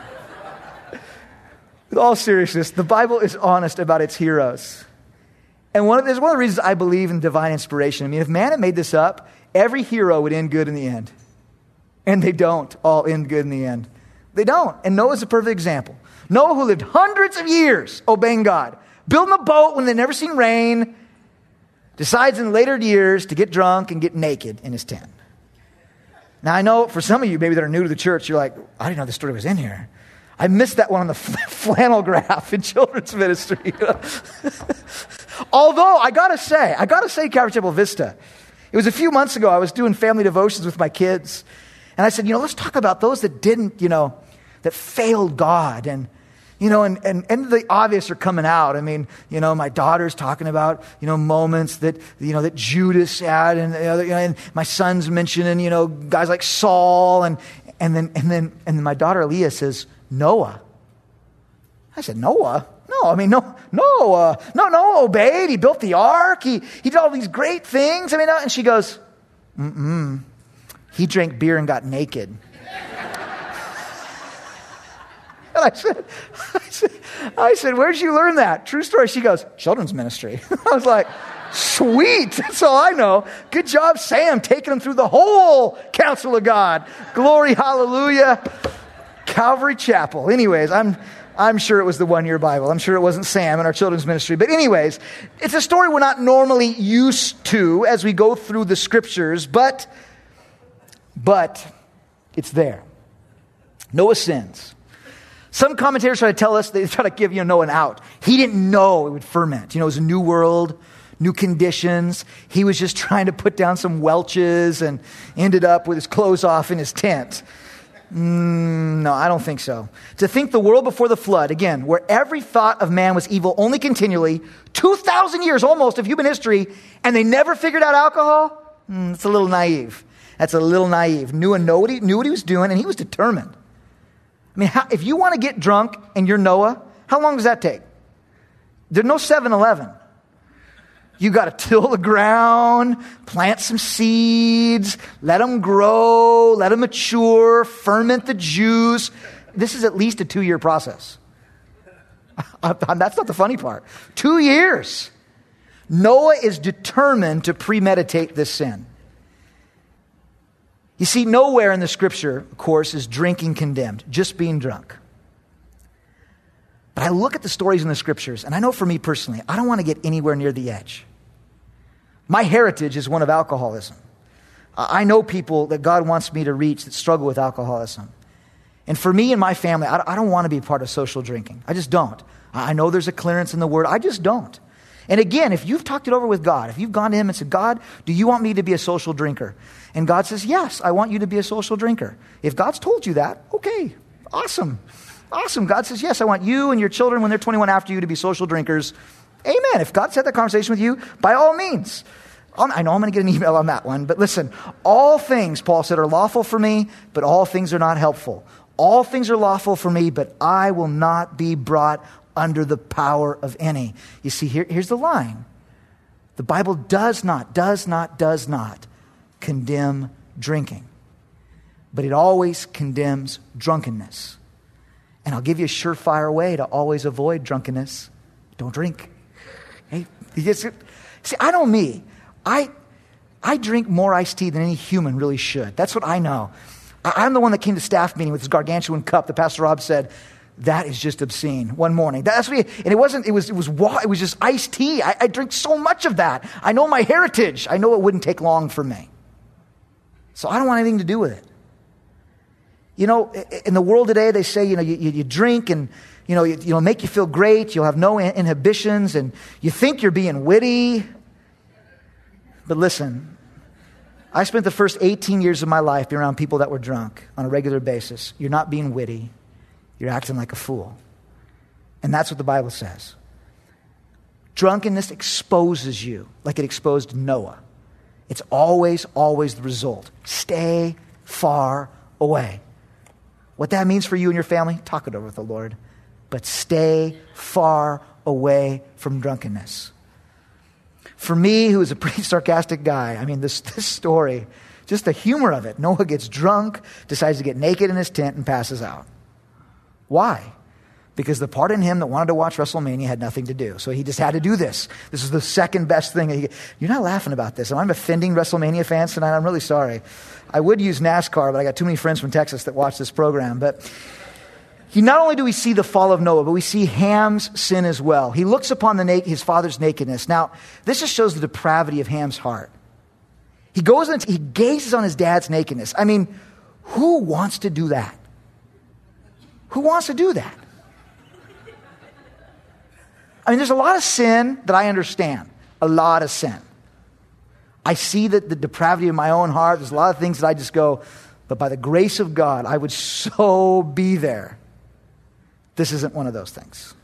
With all seriousness, the Bible is honest about its heroes. And one of, this is one of the reasons I believe in divine inspiration. I mean, if man had made this up, every hero would end good in the end. And they don't all end good in the end. They don't. And Noah's a perfect example. Noah, who lived hundreds of years obeying God, building a boat when they'd never seen rain, decides in later years to get drunk and get naked in his tent. Now, I know for some of you, maybe that are new to the church, you're like, I didn't know this story was in here. I missed that one on the flannel graph in children's ministry. Although, I got to say, I got to say, Calvary Chapel Vista, it was a few months ago, I was doing family devotions with my kids. And I said, you know, let's talk about those that didn't, you know, that failed God. And, you know, and, and, and the obvious are coming out. I mean, you know, my daughter's talking about, you know, moments that, you know, that Judas had. And, you know, and my son's mentioning, you know, guys like Saul. And, and then, and then, and then my daughter Leah says, Noah. I said, Noah? No, I mean, no, Noah. No, Noah obeyed. He built the ark. He, he did all these great things. I mean, and she goes, mm-mm. He drank beer and got naked. And I said, I said, I said, where'd you learn that? True story. She goes, children's ministry. I was like, sweet. That's all I know. Good job, Sam, taking them through the whole counsel of God. Glory, hallelujah. Calvary Chapel. Anyways, I'm I'm sure it was the one-year Bible. I'm sure it wasn't Sam in our children's ministry. But anyways, it's a story we're not normally used to as we go through the scriptures, but, but it's there. Noah sins. Some commentators try to tell us, they try to give, you know, Noah an out. He didn't know it would ferment. You know, it was a new world, new conditions. He was just trying to put down some Welch's and ended up with his clothes off in his tent. Mm, no, I don't think so. To think the world before the flood, again, where every thought of man was evil only continually, two thousand years almost of human history, and they never figured out alcohol? Mm, it's a little naive. That's a little naive. Knew, and know what he, knew what he was doing, and he was determined. I mean, how, if you want to get drunk and you're Noah, how long does that take? There's no seven eleven. You got to till the ground, plant some seeds, let them grow, let them mature, ferment the juice. This is at least a two-year process. That's not the funny part. Two years. Noah is determined to premeditate this sin. You see, nowhere in the scripture, of course, is drinking condemned, just being drunk. But I look at the stories in the scriptures, and I know for me personally, I don't want to get anywhere near the edge. My heritage is one of alcoholism. I know people that God wants me to reach that struggle with alcoholism. And for me and my family, I don't want to be part of social drinking. I just don't. I know there's a clearance in the word. I just don't. And again, if you've talked it over with God, if you've gone to him and said, God, do you want me to be a social drinker? And God says, yes, I want you to be a social drinker. If God's told you that, okay, awesome. Awesome. God says, yes, I want you and your children when they're twenty-one after you to be social drinkers. Amen. If God's had that conversation with you, by all means. I know I'm going to get an email on that one, but listen, all things, Paul said, are lawful for me, but all things are not helpful. All things are lawful for me, but I will not be brought under the power of any. You see, here, here's the line. The Bible does not, does not, does not condemn drinking, but it always condemns drunkenness. And I'll give you a surefire way to always avoid drunkenness. Don't drink. Hey, see, I know me. I I drink more iced tea than any human really should. That's what I know. I, I'm the one that came to staff meeting with this gargantuan cup that Pastor Rob said, that is just obscene, one morning. That's what he, and it wasn't, it was, it was, it was just iced tea. I, I drink so much of that. I know my heritage. I know it wouldn't take long for me. So I don't want anything to do with it. You know, in the world today, they say, you know, you, you drink and, you know, you, you'll make you feel great. You'll have no inhibitions and you think you're being witty. But listen, I spent the first eighteen years of my life being around people that were drunk on a regular basis. You're not being witty. You're acting like a fool. And that's what the Bible says. Drunkenness exposes you like it exposed Noah. It's always, always the result. Stay far away. What that means for you and your family, talk it over with the Lord. But stay far away from drunkenness. For me, who is a pretty sarcastic guy, I mean, this, this story, just the humor of it. Noah gets drunk, decides to get naked in his tent, and passes out. Why? Because the part in him that wanted to watch WrestleMania had nothing to do. So he just had to do this. This is the second best thing. He, you're not laughing about this. I'm offending WrestleMania fans tonight. I'm really sorry. I would use NASCAR, but I got too many friends from Texas that watch this program. But he, not only do we see the fall of Noah, but we see Ham's sin as well. He looks upon the na- his father's nakedness. Now, this just shows the depravity of Ham's heart. He goes and he gazes on his dad's nakedness. I mean, who wants to do that? Who wants to do that? I mean, there's a lot of sin that I understand. A lot of sin. I see that the depravity of my own heart. There's a lot of things that I just go, but by the grace of God, I would so be there. This isn't one of those things.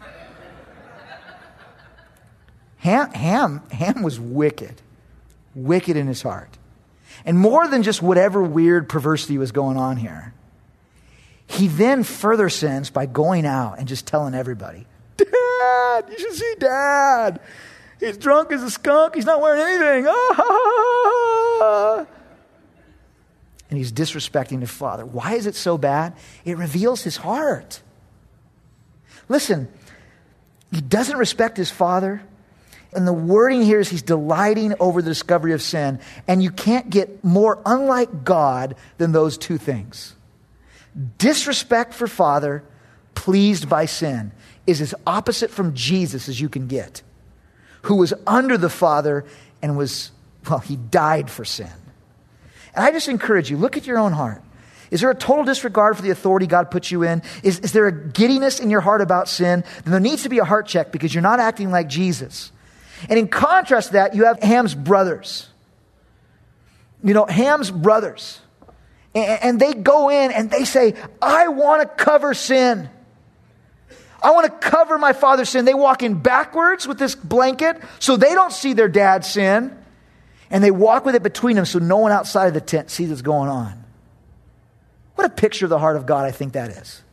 Ham, Ham, Ham was wicked. Wicked in his heart. And more than just whatever weird perversity was going on here, he then further sins by going out and just telling everybody, Dad, you should see Dad. He's drunk as a skunk. He's not wearing anything. Ah! And he's disrespecting his father. Why is it so bad? It reveals his heart. Listen, he doesn't respect his father. And the wording here is he's delighting over the discovery of sin. And you can't get more unlike God than those two things. Disrespect for father, pleased by sin, is as opposite from Jesus as you can get, who was under the Father and was, well, he died for sin. And I just encourage you, look at your own heart. Is there a total disregard for the authority God put you in? Is, is there a giddiness in your heart about sin? Then there needs to be a heart check because you're not acting like Jesus. And in contrast to that, you have Ham's brothers. You know, Ham's brothers. And they go in and they say, I want to cover sin. I want to cover my father's sin. They walk in backwards with this blanket so they don't see their dad's sin. And they walk with it between them so no one outside of the tent sees what's going on. What a picture of the heart of God I think that is.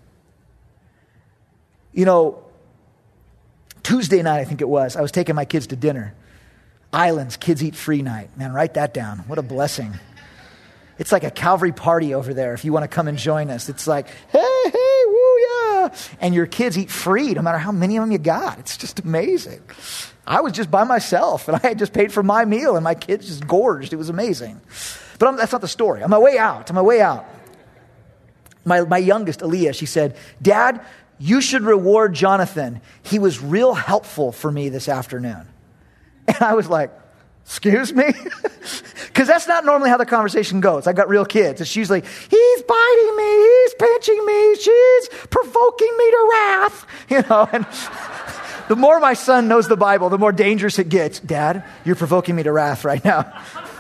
You know, Tuesday night I think it was, I was taking my kids to dinner. Islands, kids eat free night. Man, write that down. What a blessing. It's like a Calvary party over there if you want to come and join us. It's like, hey, hey, woo, yeah. And your kids eat free no matter how many of them you got. It's just amazing. I was just by myself and I had just paid for my meal and my kids just gorged. It was amazing. But I'm, that's not the story. On my way out, on my way out, my, my youngest, Aaliyah, she said, Dad, you should reward Jonathan. He was real helpful for me this afternoon. And I was like, excuse me? Because that's not normally how the conversation goes. I've got real kids. It's usually, he's biting me, he's pinching me, she's provoking me to wrath. You know, and the more my son knows the Bible, the more dangerous it gets. Dad, you're provoking me to wrath right now.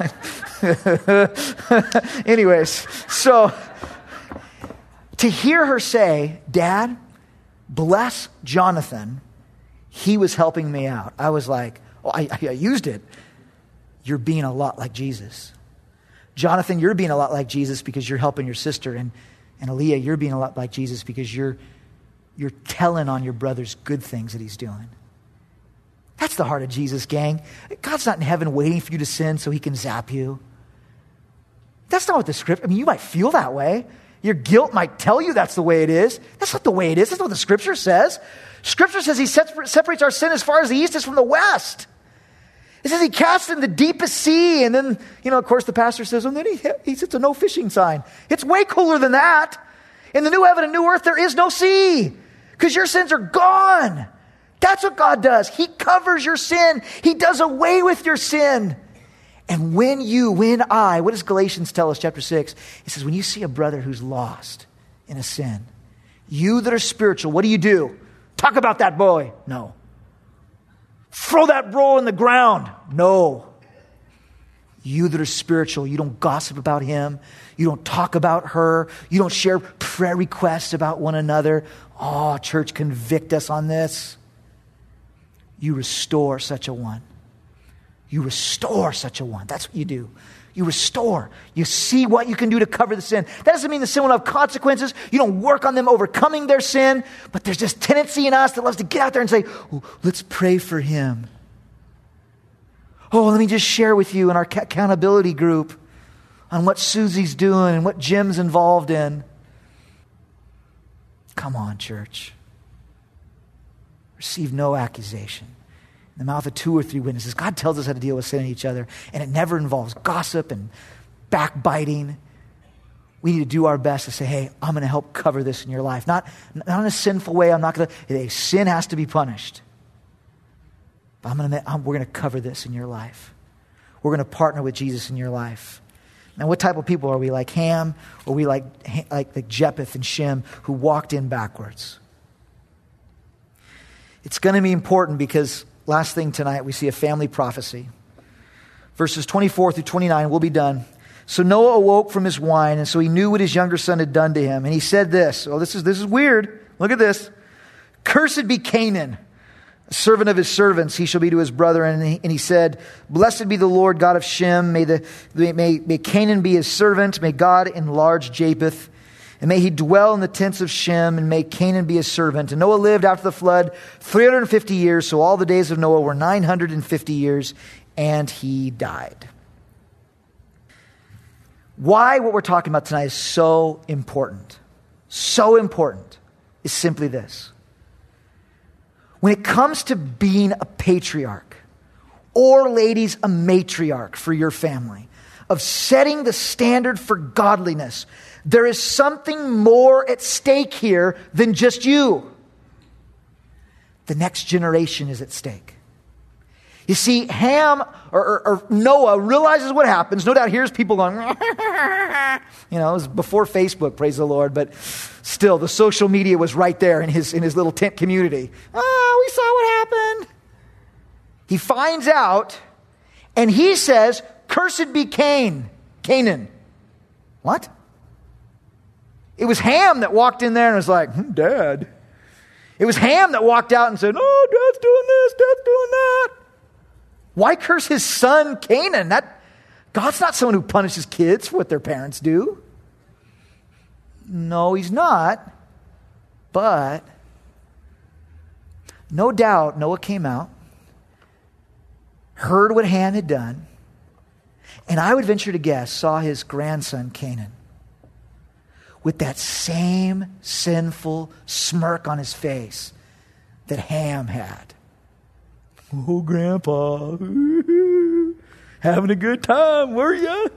Anyways, so to hear her say, Dad, bless Jonathan, he was helping me out. I was like, oh, I, I used it. You're being a lot like Jesus. Jonathan, you're being a lot like Jesus because you're helping your sister. And, and Aaliyah, you're being a lot like Jesus because you're, you're telling on your brother's good things that he's doing. That's the heart of Jesus, gang. God's not in heaven waiting for you to sin so he can zap you. That's not what the scripture, I mean, you might feel that way. Your guilt might tell you that's the way it is. That's not the way it is. That's not what the scripture says. Scripture says he separates our sin as far as the east is from the west. It says he casts in the deepest sea. And then, you know, of course, the pastor says, and then he, he sets a no fishing sign. It's way cooler than that. In the new heaven and new earth, there is no sea because your sins are gone. That's what God does. He covers your sin. He does away with your sin. And when you, when I, what does Galatians tell us, chapter six? It says, when you see a brother who's lost in a sin, you that are spiritual, what do you do? Talk about that boy. No. Throw that bro in the ground. No. You that are spiritual, you don't gossip about him. You don't talk about her. You don't share prayer requests about one another. Oh, church, convict us on this. You restore such a one. You restore such a one. That's what you do. You restore. You see what you can do to cover the sin. That doesn't mean the sin will have consequences. You don't work on them overcoming their sin. But there's this tendency in us that loves to get out there and say, oh, let's pray for him. Oh, let me just share with you in our accountability group on what Susie's doing and what Jim's involved in. Come on, church. Receive no accusation. In the mouth of two or three witnesses. God tells us how to deal with sin in each other, and it never involves gossip and backbiting. We need to do our best to say, hey, I'm going to help cover this in your life. Not, not in a sinful way. I'm not going to, sin has to be punished. But I'm going to, I'm, we're going to cover this in your life. We're going to partner with Jesus in your life. Now, what type of people are we? Like Ham? Or are we like, like, like Jephthah and Shem who walked in backwards? It's going to be important because last thing tonight, we see a family prophecy. Verses twenty-four through twenty-nine, we'll be done. So Noah awoke from his wine, and so he knew what his younger son had done to him. And he said this, oh, this is, this is weird. Look at this. Cursed be Canaan, a servant of his servants, he shall be to his brother. And he, and he said, blessed be the Lord God of Shem. May, the, may, may Canaan be his servant. May God enlarge Japheth. And may he dwell in the tents of Shem, and may Canaan be his servant. And Noah lived after the flood three hundred fifty years. So all the days of Noah were nine hundred fifty years, and he died. Why what we're talking about tonight is so important, so important, is simply this. When it comes to being a patriarch, or ladies, a matriarch for your family, of setting the standard for godliness, there is something more at stake here than just you. The next generation is at stake. You see, Ham or, or, or Noah realizes what happens. No doubt here's people going, you know, it was before Facebook, praise the Lord, but still the social media was right there in his, in his little tent community. Oh, we saw what happened. He finds out and he says, cursed be Cain, Canaan. What? It was Ham that walked in there and was like, hmm, Dad. It was Ham that walked out and said, oh, Dad's doing this, Dad's doing that. Why curse his son Canaan? That God's not someone who punishes kids for what their parents do. No, he's not. But no doubt Noah came out, heard what Ham had done, and I would venture to guess saw his grandson Canaan with that same sinful smirk on his face that Ham had. Oh, Grandpa, having a good time, were you?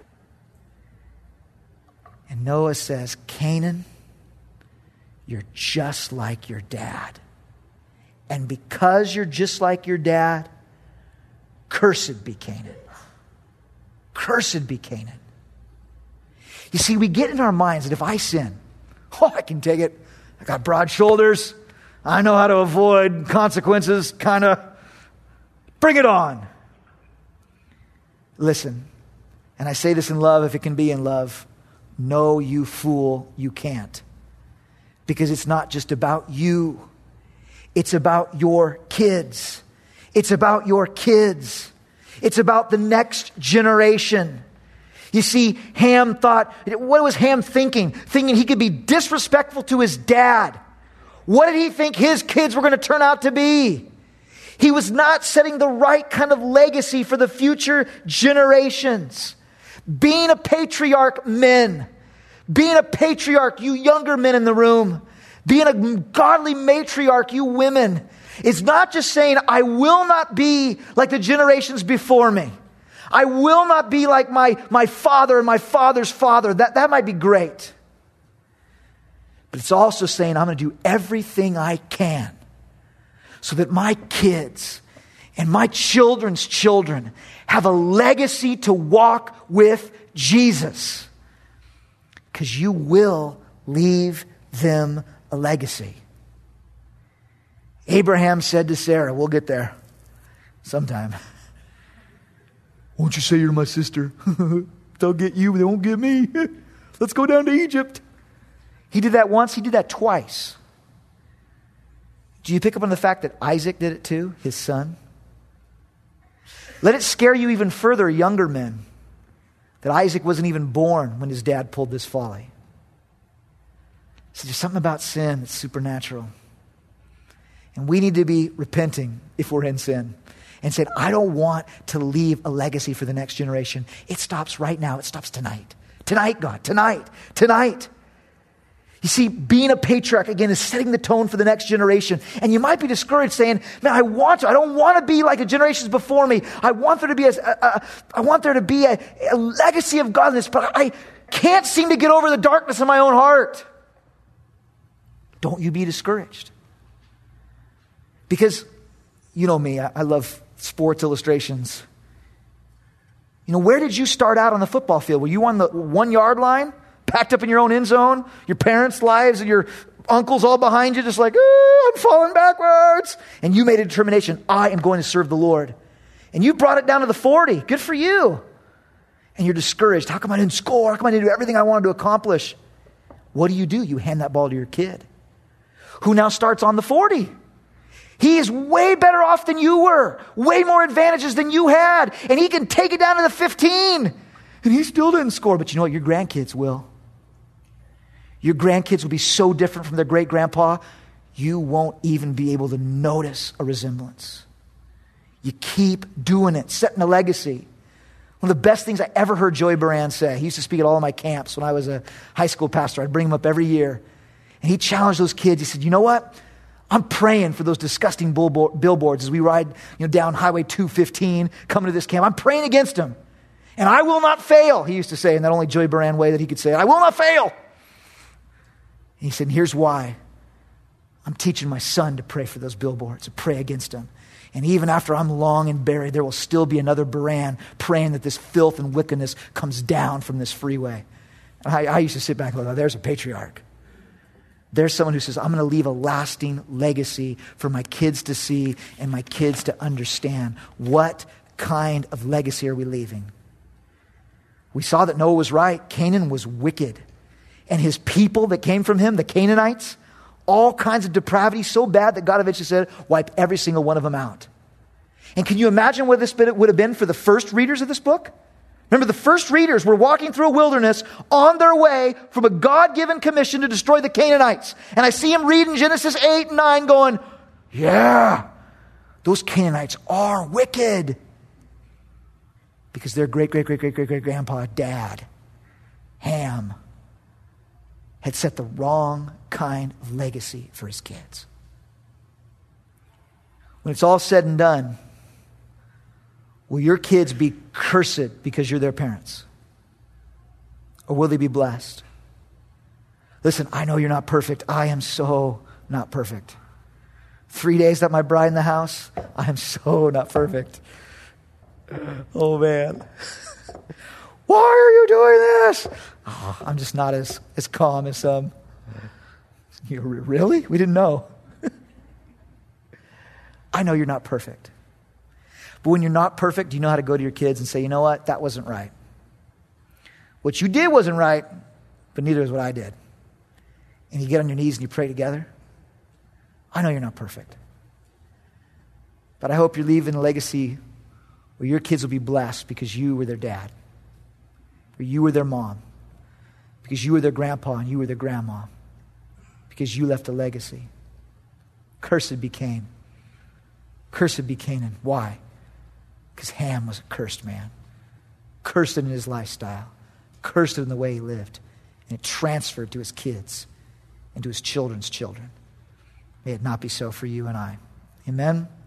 And Noah says, Canaan, you're just like your dad. And because you're just like your dad, cursed be Canaan. Cursed be Canaan. You see, we get in our minds that if I sin, oh, I can take it. I got broad shoulders. I know how to avoid consequences, kind of. Bring it on. Listen, and I say this in love if it can be in love. No, you fool, you can't. Because it's not just about you. It's about your kids. It's about your kids. It's about the next generation. You see, Ham thought, what was Ham thinking? Thinking he could be disrespectful to his dad. What did he think his kids were going to turn out to be? He was not setting the right kind of legacy for the future generations. Being a patriarch, men, being a patriarch, you younger men in the room, being a godly matriarch, you women, is not just saying, I will not be like the generations before me. I will not be like my, my father and my father's father. That, that might be great. But it's also saying, I'm going to do everything I can so that my kids and my children's children have a legacy to walk with Jesus. Because you will leave them a legacy. Abraham said to Sarah, we'll get there sometime. Won't you say you're my sister? They'll get you, they won't get me. Let's go down to Egypt. He did that once, he did that twice. Do you pick up on the fact that Isaac did it too, his son? Let it scare you even further, younger men, that Isaac wasn't even born when his dad pulled this folly. So there's something about sin that's supernatural. And we need to be repenting if we're in sin. And said, I don't want to leave a legacy for the next generation. It stops right now. It stops tonight. Tonight, God. Tonight. Tonight. You see, being a patriarch, again, is setting the tone for the next generation. And you might be discouraged saying, man, I want to. I don't want to be like the generations before me. I want there to be a, a, a, I want there to be a, a legacy of godliness, but I can't seem to get over the darkness in my own heart. Don't you be discouraged. Because, you know me, I, I love sports illustrations. You know, where did you start out on the football field? Were you on the one yard line, packed up in your own end zone, your parents' lives and your uncles all behind you, just like, oh, I'm falling backwards. And you made a determination, I am going to serve the Lord. And you brought it down to the forty. Good for you. And you're discouraged. How come I didn't score? How come I didn't do everything I wanted to accomplish? What do you do? You hand that ball to your kid, who now starts on the forty. He is way better off than you were. Way more advantages than you had. And he can take it down to the fifteen. And he still didn't score. But you know what? Your grandkids will. Your grandkids will be so different from their great-grandpa, you won't even be able to notice a resemblance. You keep doing it, setting a legacy. One of the best things I ever heard Joey Baran say, he used to speak at all of my camps when I was a high school pastor. I'd bring him up every year. And he challenged those kids. He said, you know what? I'm praying for those disgusting billboards as we ride, you know, down Highway two fifteen, coming to this camp. I'm praying against them. And I will not fail, he used to say in that only Joey Baran way that he could say it. I will not fail. And he said, and here's why. I'm teaching my son to pray for those billboards, to pray against them. And even after I'm long and buried, there will still be another Baran praying that this filth and wickedness comes down from this freeway. I, I used to sit back and go, oh, there's a patriarch. There's someone who says, I'm going to leave a lasting legacy for my kids to see and my kids to understand. What kind of legacy are we leaving? We saw that Noah was right. Canaan was wicked. and his people that came from him, the Canaanites, all kinds of depravity so bad that God eventually said, wipe every single one of them out. And can you imagine what this would have been for the first readers of this book? Remember, the first readers were walking through a wilderness on their way from a God-given commission to destroy the Canaanites. And I see him reading Genesis eight and nine going, yeah, those Canaanites are wicked. Because their great, great, great, great, great, great grandpa, Dad, Ham, had set the wrong kind of legacy for his kids. When it's all said and done, will your kids be cursed because you're their parents? Or will they be blessed? Listen, I know you're not perfect. I am so not perfect. Three days that my bride in the house, I am so not perfect. Oh, man. Why are you doing this? Oh, I'm just not as, as calm as some. You really? We didn't know. I know you're not perfect. But when you're not perfect, do you know how to go to your kids and say, you know what? That wasn't right. What you did wasn't right, but neither is what I did. And you get on your knees and you pray together. I know you're not perfect. But I hope you're leaving a legacy where your kids will be blessed because you were their dad. Or you were their mom. Because you were their grandpa and you were their grandma. Because you left a legacy. Cursed be Cain. Cursed be Canaan. Why? Because Ham was a cursed man. Cursed in his lifestyle. Cursed in the way he lived. And it transferred to his kids and to his children's children. May it not be so for you and I. Amen?